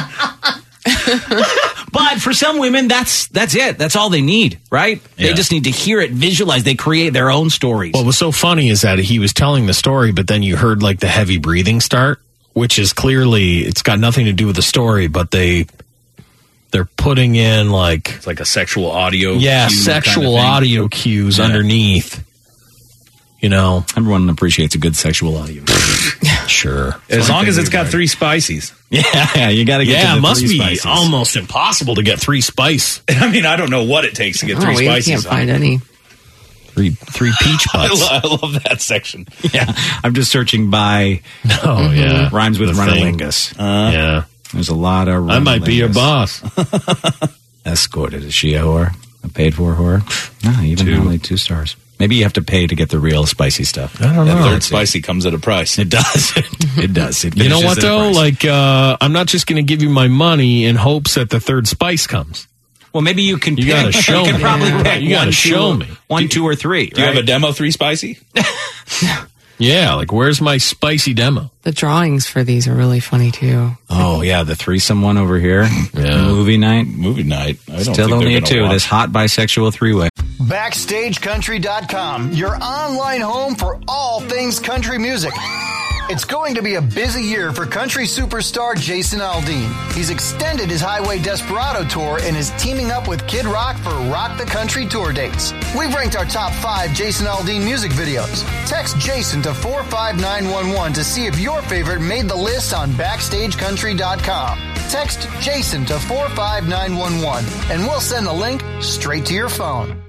But for some women, that's that's it. That's all they need, right? Yeah. They just need to hear it, visualize. They create their own stories. What was so funny is that he was telling the story, but then you heard like the heavy breathing start, which is clearly, it's got nothing to do with the story, but they... They're putting in like it's like a sexual audio yeah cue sexual kind of thing. audio cues Yeah. underneath. You know, everyone appreciates a good sexual audio. Sure, As long as it's got three spices. Yeah, you got to get. Yeah, to the it must three be spices. almost impossible to get three spice. I mean, I don't know what it takes to get Oh, three we spices. can't find on it. any. Three three peach I, butts. lo- I love that section. Yeah, I'm just searching by. Oh yeah, rhymes with The thing. runnerlingus. Uh, yeah, there's a lot of. I might be your boss. Escorted. Is she a whore? A paid for whore? No, even Two. only two stars. Maybe you have to pay to get the real spicy stuff. I don't That know. third spicy comes at a price. It does. It does. It You know finishes what at a though? price. Like, uh, I'm not just going to give you my money in hopes that the third spice comes. Well, maybe you can. You pick, gotta show you can me. probably Yeah. pick You gotta one, show two, me. one, two, or three. Do you right? have a demo three spicy? Yeah, like where's my spicy demo? The drawings for these are really funny too. Oh yeah, the threesome one over here. Yeah. Movie night. Movie night. I don't Still think only they're a gonna two. watch. This hot bisexual three way. Backstage Country dot com, your online home for all things country music. It's going to be a busy year for country superstar Jason Aldean. He's extended his Highway Desperado tour and is teaming up with Kid Rock for Rock the Country tour dates. We've ranked our top five Jason Aldean music videos. Text Jason to four five nine one one to see if your favorite made the list on Backstage Country dot com. Text Jason to four five nine one one and we'll send the link straight to your phone.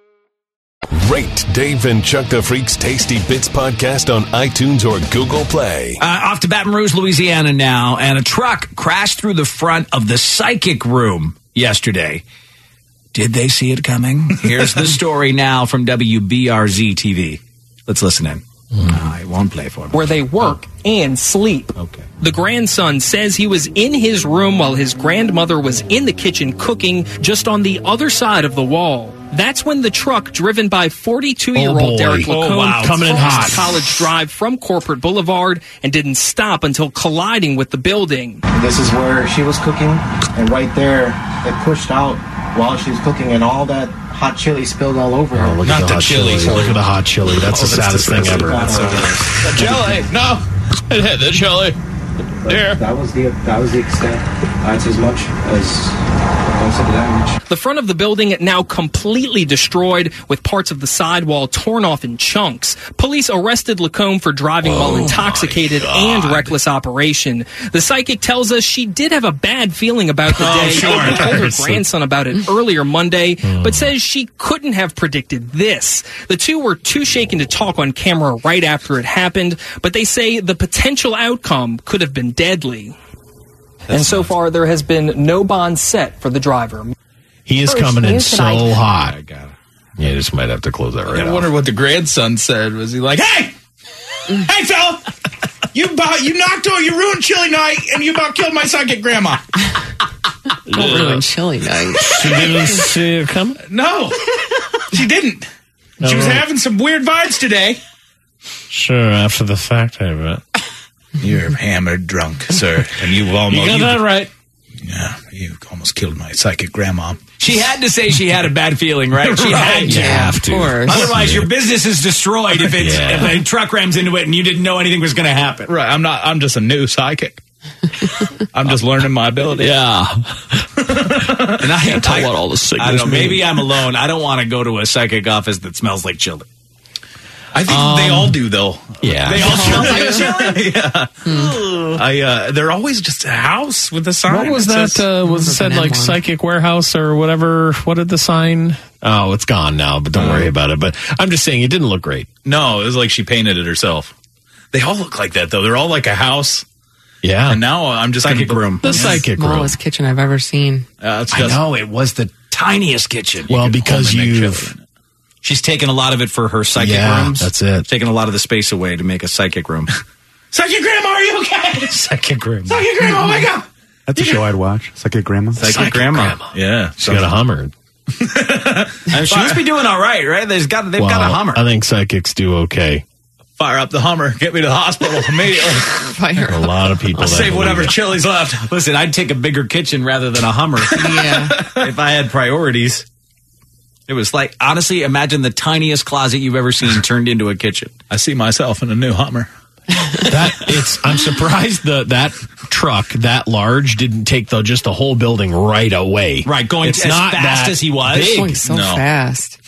Rate Dave and Chuck the Freak's Tasty Bits podcast on iTunes or Google Play. Uh, off to Baton Rouge, Louisiana now, and a truck crashed through the front of the psychic room yesterday. Did they see it coming? Here's the story now from W B R Z T V. Let's listen in. No, I won't play for me. Where they work and sleep. Okay. The grandson says he was in his room while his grandmother was in the kitchen cooking just on the other side of the wall. That's when the truck driven by forty-two-year-old Oh, boy. Derek Oh, Lacombe wow. Coming in crossed hot. College Drive from Corporate Boulevard and didn't stop until colliding with the building. This is where she was cooking, and right there, it pushed out while she was cooking, and all that hot chili spilled all over her. Oh, look at the, hot chili. Look at the hot chili. That's the saddest thing ever. The jelly. No. It hit the jelly. There. That was the that was the extent. That's as much as most of the damage. The front of the building now completely destroyed with parts of the sidewall torn off in chunks. Police arrested Lacombe for driving while intoxicated and reckless operation. The psychic tells us she did have a bad feeling about the Oh, day sure. and told her grandson about it earlier Monday, but says she couldn't have predicted this. The two were too shaken to talk on camera right after it happened, but they say the potential outcome could have been deadly. And so far, there has been no bond set for the driver. He is First, coming in here's so tonight. hot. I got it. Yeah, you just might have to close that right I off. wonder what the grandson said. Was he like, hey, hey, fella, you about, you knocked over, you ruined chili night, and you about killed my psychic grandma. Don't ruin chili night. She didn't see it coming? No, she didn't. No, She was no. having some weird vibes today. Sure, after the fact, I bet. You're hammered drunk, sir, and you almost You got that right. Yeah, you almost killed my psychic grandma. She had to say she had a bad feeling, right? She had Right. to. You have to. Of course. Otherwise, your business is destroyed if it's Yeah. if a truck rams into it and you didn't know anything was going to happen. Right. I'm not. I'm just a new psychic. I'm just learning my ability. Yeah. And I Can't tell I- what all the I signals don't know. mean. Maybe I'm alone. I don't want to go to a psychic office that smells like chili. I think they all do, though. Yeah. They all smell like chili? yeah. I. Uh, they're always just a house with a sign. What was that that? says- Uh, was it said been in like one. psychic warehouse or whatever? What did the sign? Oh, it's gone now, but don't worry about it. But I'm just saying it didn't look great. No, it was like she painted it herself. They all look like that, though. They're all like a house. Yeah. And now I'm just Psychic gonna, room. The psychic room. Smallest kitchen I've ever seen. Uh, it's I just, know it was the tiniest kitchen. Well, because only make you've chili in it. She's taken a lot of it for her psychic Yeah, rooms. that's it. Taking a lot of the space away to make a psychic room. Psychic Grandma, are you okay? Psychic Grandma. Psychic Grandma, wake up! That's a show I'd watch. Psychic Grandma. Psychic, Psychic grandma. grandma. Yeah. She got a Hummer. I mean, she must be doing all right, right? There's got, they've Well, got a Hummer. I think psychics do okay. Fire up the Hummer. Get me to the hospital immediately. Fire. A lot of people. I'll that save believe whatever it. chili's left. Listen, I'd take a bigger kitchen rather than a Hummer. Yeah. If I had priorities. It was like, honestly, imagine the tiniest closet you've ever seen turned into a kitchen. I see myself in a new Hummer. That it's. I'm surprised the that truck that large didn't take the just the whole building right away. Right, going It's as not fast that as he was. big. Going so No. fast.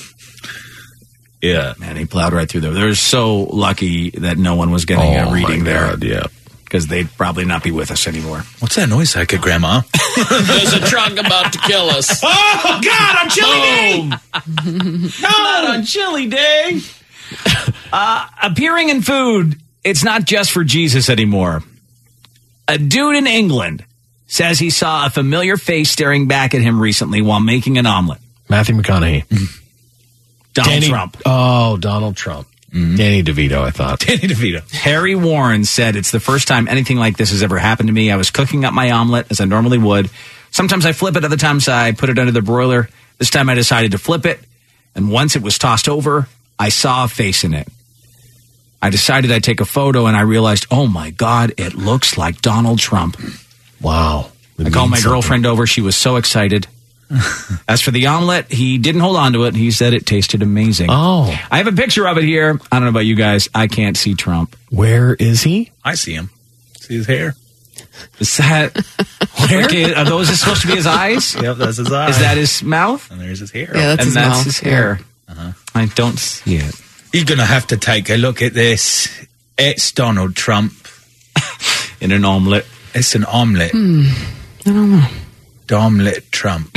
Yeah. Man, he plowed right through there. They're so lucky that no one was getting Oh, a reading my there. God, yeah. Because they'd probably not be with us anymore. What's that noise, Psychic Grandma? There's a truck about to kill us. Oh, God, on Chili Day! Not on Chili Day. uh, appearing in food, it's not just for Jesus anymore. A dude in England says he saw a familiar face staring back at him recently while making an omelet. Matthew McConaughey. Donald Danny, Trump. Oh, Donald Trump. Danny DeVito, I thought. Danny DeVito. Harry Warren said, it's the first time anything like this has ever happened to me. I was cooking up my omelet as I normally would. Sometimes I flip it, other times I put it under the broiler. This time I decided to flip it, and once it was tossed over, I saw a face in it. I decided I'd take a photo, and I realized, oh my God, it looks like Donald Trump. Wow. It I called my means girlfriend over. She was so excited. As for the omelet, he didn't hold on to it. He said it tasted amazing. Oh. I have a picture of it here. I don't know about you guys. I can't see Trump. Where is he? I see him. See his hair? Is that where? Okay, are those supposed to be his eyes? Yep, that's his eye. Is that his mouth? And there's his hair. Yeah, that's and his that's mouth. his hair. Uh-huh. I don't see it. You're going to have to take a look at this. It's Donald Trump. In an omelet. It's an omelet. Hmm. I don't know. Domlet Trump.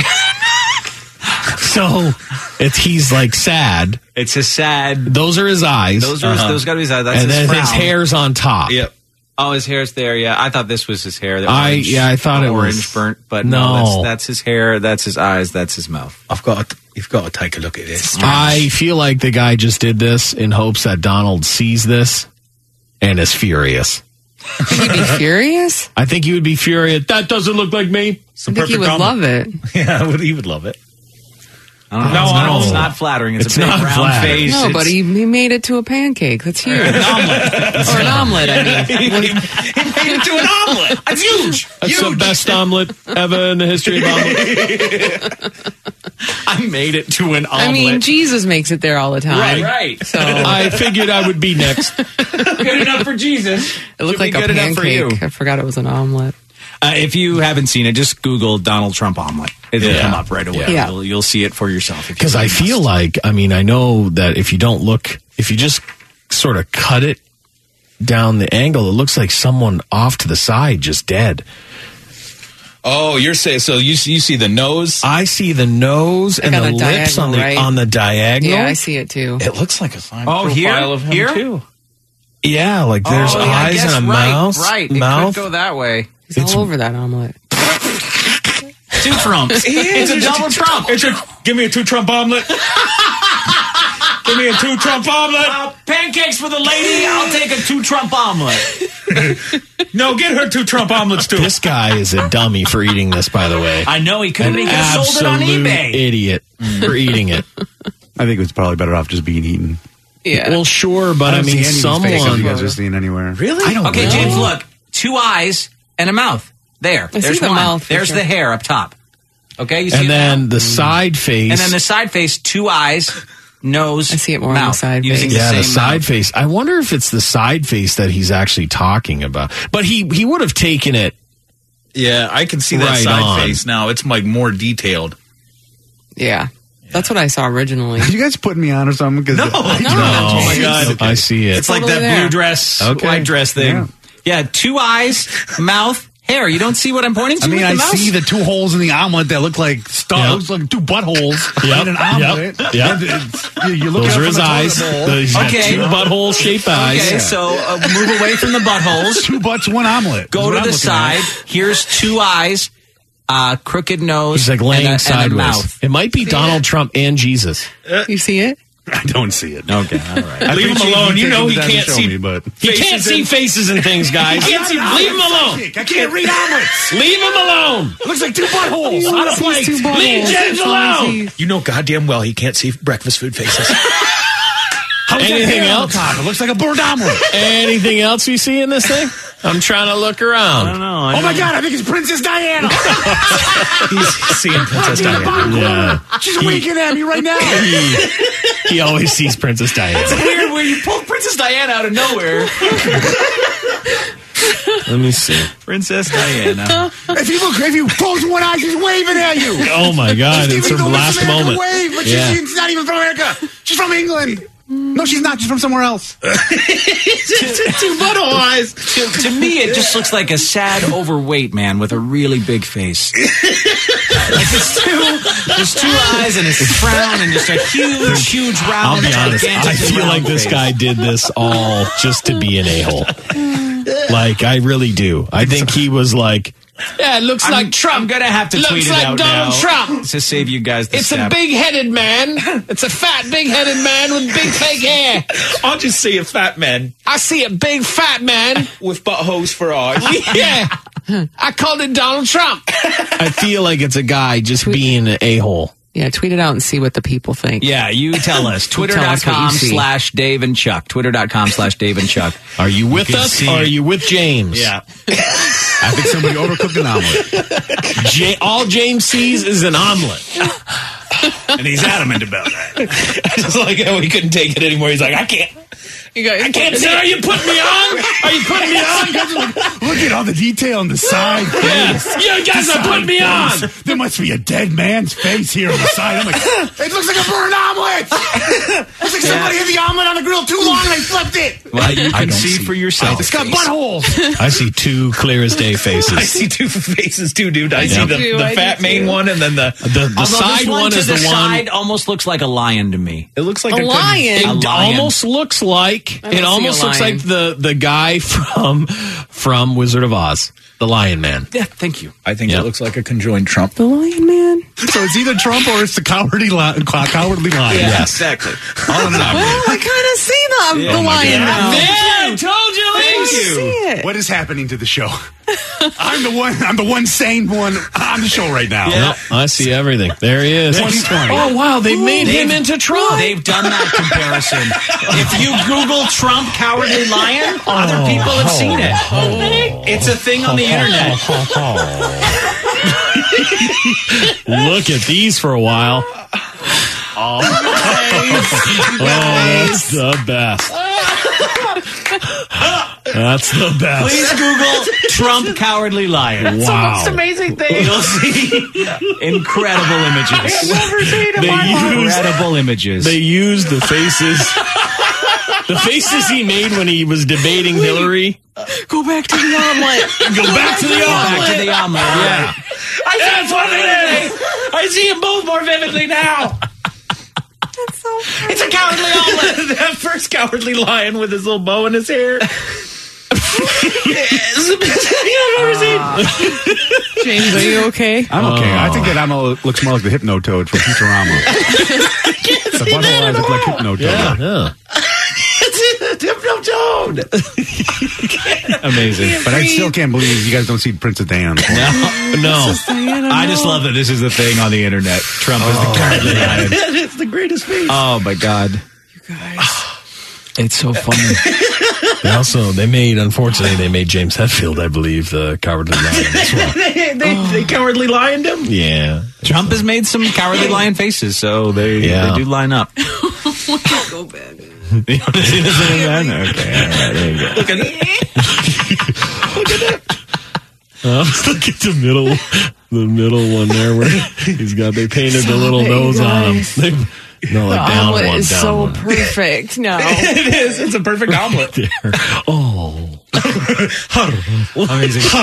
So it's he's like sad. It's a sad. Those are his eyes. Those are Uh-huh. those got to be his eyes. That's and his then frown. his hair's on top. Yep. Oh, his hair's there. Yeah, I thought this was his hair. The I- orange- yeah, I thought it orange was- burnt, but no, No. that's, that's his hair. That's his eyes. That's his mouth. I've got. To, you've got to take a look at this. I feel like the guy just did this in hopes that Donald sees this and is furious. Would he be furious? I think he would be furious. That doesn't look like me. I think he would love it. Yeah, would- he would love it. I don't know. No, it's, not, no. it's not flattering. It's, It's a big not round flattering. face. No, It's- but he, he made it to a pancake. That's huge. an omelet. Or an omelet, I mean. he, he made it to an omelet. That's huge. That's the Huge. best omelet ever in the history of omelets. I made it to an omelet. I mean, Jesus makes it there all the time. right, right. So I figured I would be next. Good enough for Jesus. it looked Should be like a good enough for you. pancake. I forgot it was an omelet. Uh, if you haven't seen it, just Google Donald Trump omelet. It'll Yeah. come up right away. Yeah. You'll, you'll see it for yourself. if you Because I really feel must. like, I mean, I know that if you don't look, if you just sort of cut it down the angle, it looks like someone off to the side just dead. Oh, you're saying so? You see, you see the nose? I see the nose and Like the on the lips on the diagonal, right? on the diagonal. Yeah, I see it too. It looks like a fine Oh, profile here? of him Here? too. Yeah, like there's Oh, yeah, I eyes guess and a right, mouth. Right, mouth. It could go that way. He's It's- all over that omelet. Two Trumps. It's a double Trump. It's a, give me a two Trump omelet. Give me a two Trump omelet. Uh, pancakes for the lady. I'll take a two Trump omelet. No, get her two Trump omelets too. This guy is a dummy for eating this, by the way. I know he couldn't An even have sold it on absolute eBay. idiot for eating it. I think it was probably better off just being eaten. Yeah. Well, sure, but I, don't see mean, any of these faces someone. you guys are seeing anywhere. Really? I don't Okay, know. James, look. Two eyes and a mouth. There. I see There's the one. mouth, for There's sure. the hair up top. Okay, you see And it then now? the side face. And then the side face, two eyes, nose, I see it more on the mouth, side using face. the yeah, same the side mouth. face. I wonder if it's the side face that he's actually talking about. But he he would have taken it. Yeah, I can see that Right side on. face now. It's like more detailed. Yeah. That's what I saw originally. Are you guys putting me on or something? Cause No. I- No. Oh my God. I see it. It's like Totally that there. blue dress, Okay. white dress thing. Yeah. Yeah. two eyes, mouth, hair. You don't see what I'm pointing to? I mean, with the I mouse? see the two holes in the omelet that look like stars, Yep. like two buttholes Yep. in an omelet. Yep. Yep. And it's- you, you look Those at it are from his the eyes. toilet bowl. The- He's got Okay. two butthole shaped eyes. Okay, so uh, move away from the buttholes. Two butts, one omelet. Go is to what I'm the looking side. at. Here's two eyes, uh, crooked nose. He's like laying and a, sideways. And a mouth. It might be Donald Trump and Jesus. You see it? I don't see it. Okay, all right. I Leave him appreciate alone. You taking know the he time to can't show see- me, but He can't Faces see and- faces and things, guys. He can't see- Leave him alone. I can't read omelets. Leave him alone. Looks like two buttholes on a plate. Leave James alone. You know goddamn well he can't see breakfast food faces. How's that Anything hair on else? top? It looks like a bird omelet. Anything else you see in this thing? I'm trying to look around. I don't know. I Oh my don't- God! I think it's Princess Diana. He's seeing Princess Diana. Yeah. She's winking at me right now. He, he always sees Princess Diana. It's weird where you pulled Princess Diana out of nowhere. Let me see. Princess Diana. If you look, if you close one eye, she's waving at you. Oh my God! She's It's giving her you the last Miss America moment. Wave, but Yeah. she's, she's not even from America. She's from England. No, she's not. She's from somewhere else. Two butthole eyes. To, to me, it just looks like a sad, overweight man with a really big face. Like it's two, there's two eyes and a frown and just a huge, huge round. I'll be honest. gigantic I feel round like this face. guy did this all just to be an a-hole. Like I really do. I think he was like, yeah, it looks I'm, like Trump. I'm gonna have to Looks tweet it like out Donald now Trump. to save you guys the It's step. a big-headed man. It's a fat, big-headed man with big fake hair. I'll just see a fat man I see a big fat man. with buttholes for eyes. Yeah. I called it Donald Trump. I feel like it's a guy just being an a-hole. Yeah, tweet it out and see what the people think. Yeah, you tell us. Tell us what you Twitter.com see. slash Dave and Chuck. Twitter.com slash Dave and Chuck. Are you with You can us see- or are you with James? Yeah. I think somebody overcooked an omelet. Ja- all James sees is an omelet. And he's adamant about that. I just like how he couldn't take it anymore. He's like, I can't. You guys, I can't say, are you putting me on? Are you putting me on? Look at all the detail on the side. Yes. You guys are putting me on. There must be a dead man's face here on the side. I'm like, it looks like a burned omelet. Looks like somebody hit the omelet on the grill too long and they flipped it. Well, you I can don't see see- for yourself. It's got buttholes. I see two clear as day faces. I see two faces too, dude. I see Yeah. the, do, the I fat do main too. one and then the. The, the Although side this one to is the, the, one. side almost looks like a lion to me. It looks like A a, lion. A It lion. almost looks like I don't it see almost a looks lion. like the the guy from from Wizard of Oz, the Lion Man. Yeah, thank you. I think Yeah. it looks like a conjoined Trump. The Lion Man. So it's either Trump or it's the cowardly, li- cowardly lion. Yes. Exactly. All in an omelet. Oh, I kind of see the, the Oh my Lion God. now. Yeah, I told you. I Thank see you. it. What is happening to the show? I'm the one. I'm the one sane one on the show right now. Yep, I see everything. There he is. twenty twenty. Oh wow, they made him They've- into Trump. They've done that comparison. If you Google Trump cowardly lion, other people have seen it. It's a thing on the internet. Look at these for a while. Oh, that's the best. That's the best. Please Google Trump cowardly lion. Wow. Amazing thing. You'll see incredible images. Never seen it. They used, Incredible images. they used the faces. The faces he made when he was debating Hillary. Go back to the omelet. Go back to the Go omelet. back to the omelet. Yeah. I That's what it is. I see them both more vividly now. That's so It's a cowardly omelet. That first cowardly lion with his little bow in his hair. It's the best thing I've ever seen. James, are you okay? I'm okay. I think that omelet looks more like the Hypnotoad from Futurama. The butthole eyes look like Hypnotoad. Yeah, yeah. It's a Hypnotoad. Amazing. But I still can't believe you guys don't see Princess Diana. No, no. I just love that this is the thing on the internet. Trump is the cowardly lion. It's the greatest face. Oh my God. You guys. It's so funny. They also, they made, unfortunately, they made James Hetfield, I believe, the cowardly lion as well. they, they, they cowardly lioned him. Yeah. Trump has made some cowardly lion faces, so they, Yeah. they do line up. Go back. You want to see this again? Okay, all right, there you go. Look at it. Look at that. Uh, look at the middle, the middle one there where he's got, they painted the little Stop it, nose you on him. guys. They, no, like The down omelet one, is down so one. perfect now. It is. It's a perfect omelet. There. Oh. Amazing.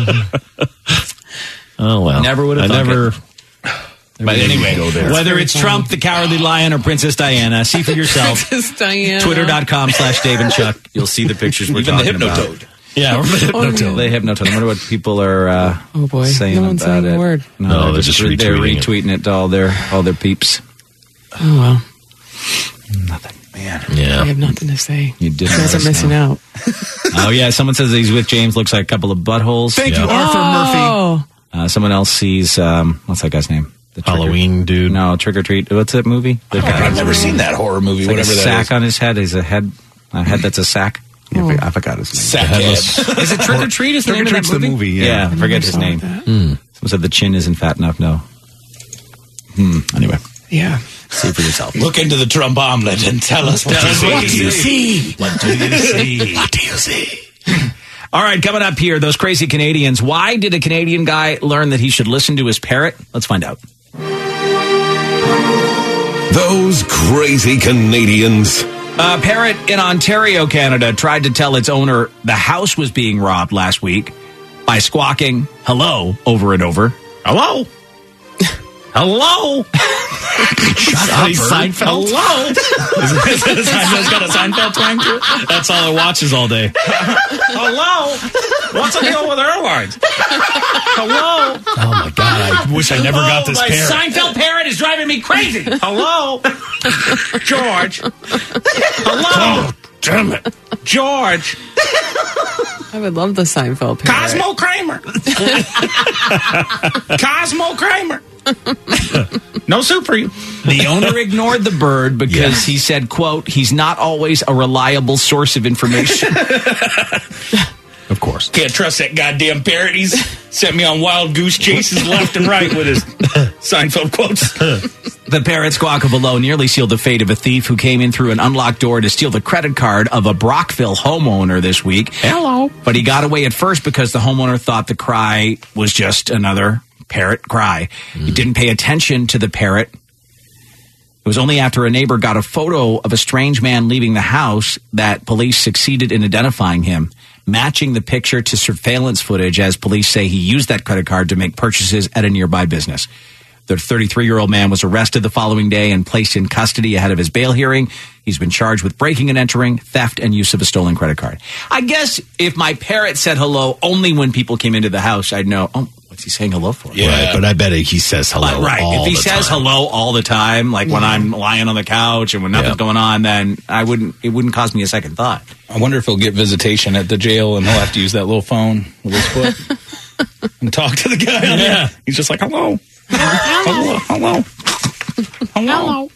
Oh, well. Never would have I thunk never. it. But anyway, go there. whether it's Trump, the cowardly lion, or Princess Diana, see for yourself. Princess Diana. Twitter.com slash Dave and Chuck. You'll see the pictures we're Even the talking about. Hypnotoad. Yeah, we're the Oh, Hypnotoad. They Hypnotoad. I wonder what people are uh, Oh, boy. saying No one's about saying a it. word. No, they're just they're retweeting it. retweeting it to all their all their peeps. Oh, well. Nothing. Man. Yeah. I have nothing to say. You did. You guys are missing out. Oh, yeah. Someone says he's with James. Looks like a couple of buttholes. Thank you, Yeah. Arthur Oh. Uh, someone else sees, um, what's that guy's name? The Trick or- Halloween dude. No, Trick or Treat. What's that movie? The guy- I've never seen that horror movie, It's like whatever a that sack is. on his head. He's a head, a head that's a sack. Yeah, I, I forgot his name. Sack Headless. head. Is it Trick or Treat? Is the Trick or name of that Treat's the movie? movie, yeah. Yeah, I forget his saw name. that. Someone said the chin isn't fat enough. No. Hmm. Anyway, Yeah. see for yourself. Look into the Trump omelet and tell us what, you, what see. do you see? What do you see? What do you see? All right, coming up here, those crazy Canadians. Why did a Canadian guy learn that he should listen to his parrot? Let's find out. Those crazy Canadians. A parrot in Ontario, Canada, tried to tell its owner the house was being robbed last week by squawking hello over and over. Hello? Hello? Shut up, Seinfeld? Hello? Seinfeld's got a Seinfeld twang to it? That's all it watches all day. Hello? What's the deal with airlines? Hello? Oh my god! I wish I never got this my parrot. Seinfeld parrot is driving me crazy. Hello? George? Hello? Oh, damn it. George? I would love the Seinfeld parrot. Cosmo Kramer. Cosmo Kramer. No soup for you. The owner ignored the bird because he said, quote, he's not always a reliable source of information. Of course. Can't trust that goddamn parrot. He's sent me on wild goose chases left and right with his Seinfeld quotes. The parrot squawk of below nearly sealed the fate of a thief who came in through an unlocked door to steal the credit card of a Brockville homeowner this week. Hello. But he got away at first because the homeowner thought the cry was just another parrot cry. Mm. He didn't pay attention to the parrot. It was only after a neighbor got a photo of a strange man leaving the house that police succeeded in identifying him, matching the picture to surveillance footage as police say he used that credit card to make purchases at a nearby business. The thirty-three-year-old man was arrested the following day and placed in custody ahead of his bail hearing. He's been charged with breaking and entering, theft, and use of a stolen credit card. I guess if my parrot said hello only when people came into the house, I'd know, oh, what's he saying hello for? Yeah, right, but I bet he says hello. Like, right. all If he the says time. hello all the time, like when I'm lying on the couch and when nothing's Yeah. going on, then I wouldn't. It wouldn't cause me a second thought. I wonder if he'll get visitation at the jail and he'll have to use that little phone with his foot and talk to the guy on Yeah. there. He's just like, hello. Hello. Hello. Hello.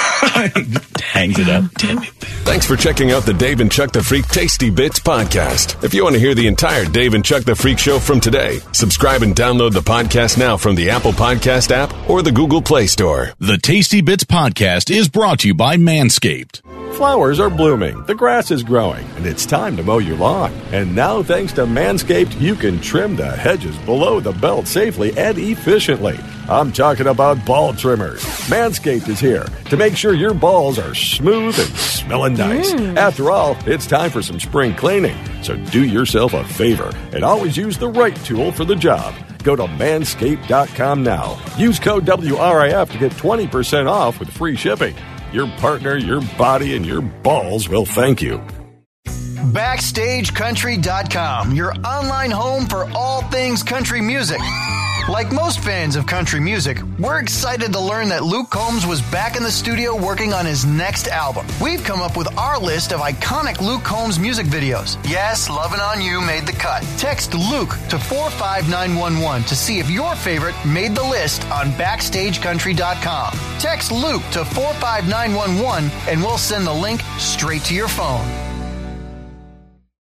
Hangs it up. Damn it. Thanks for checking out the Dave and Chuck the Freak Tasty Bits podcast. If you want to hear the entire Dave and Chuck the Freak show from today, subscribe and download the podcast now from the Apple Podcast app or the Google Play Store. The Tasty Bits podcast is brought to you by Manscaped. Flowers are blooming, the grass is growing, and it's time to mow your lawn. And now, thanks to Manscaped, you can trim the hedges below the belt safely and efficiently. I'm talking about ball trimmers. Manscaped is here to make sure your balls are smooth and smelling nice. Mm. After all, it's time for some spring cleaning. So do yourself a favor and always use the right tool for the job. Go to manscaped dot com now. Use code W R I F to get twenty percent off with free shipping. Your partner, your body, and your balls will thank you. Backstage Country dot com, your online home for all things country music. Like most fans of country music, we're excited to learn that Luke Combs was back in the studio working on his next album. We've come up with our list of iconic Luke Combs music videos. Yes, Lovin' On You made the cut. Text Luke to four five nine one one to see if your favorite made the list on Backstage Country dot com. Text Luke to four five nine one one and we'll send the link straight to your phone.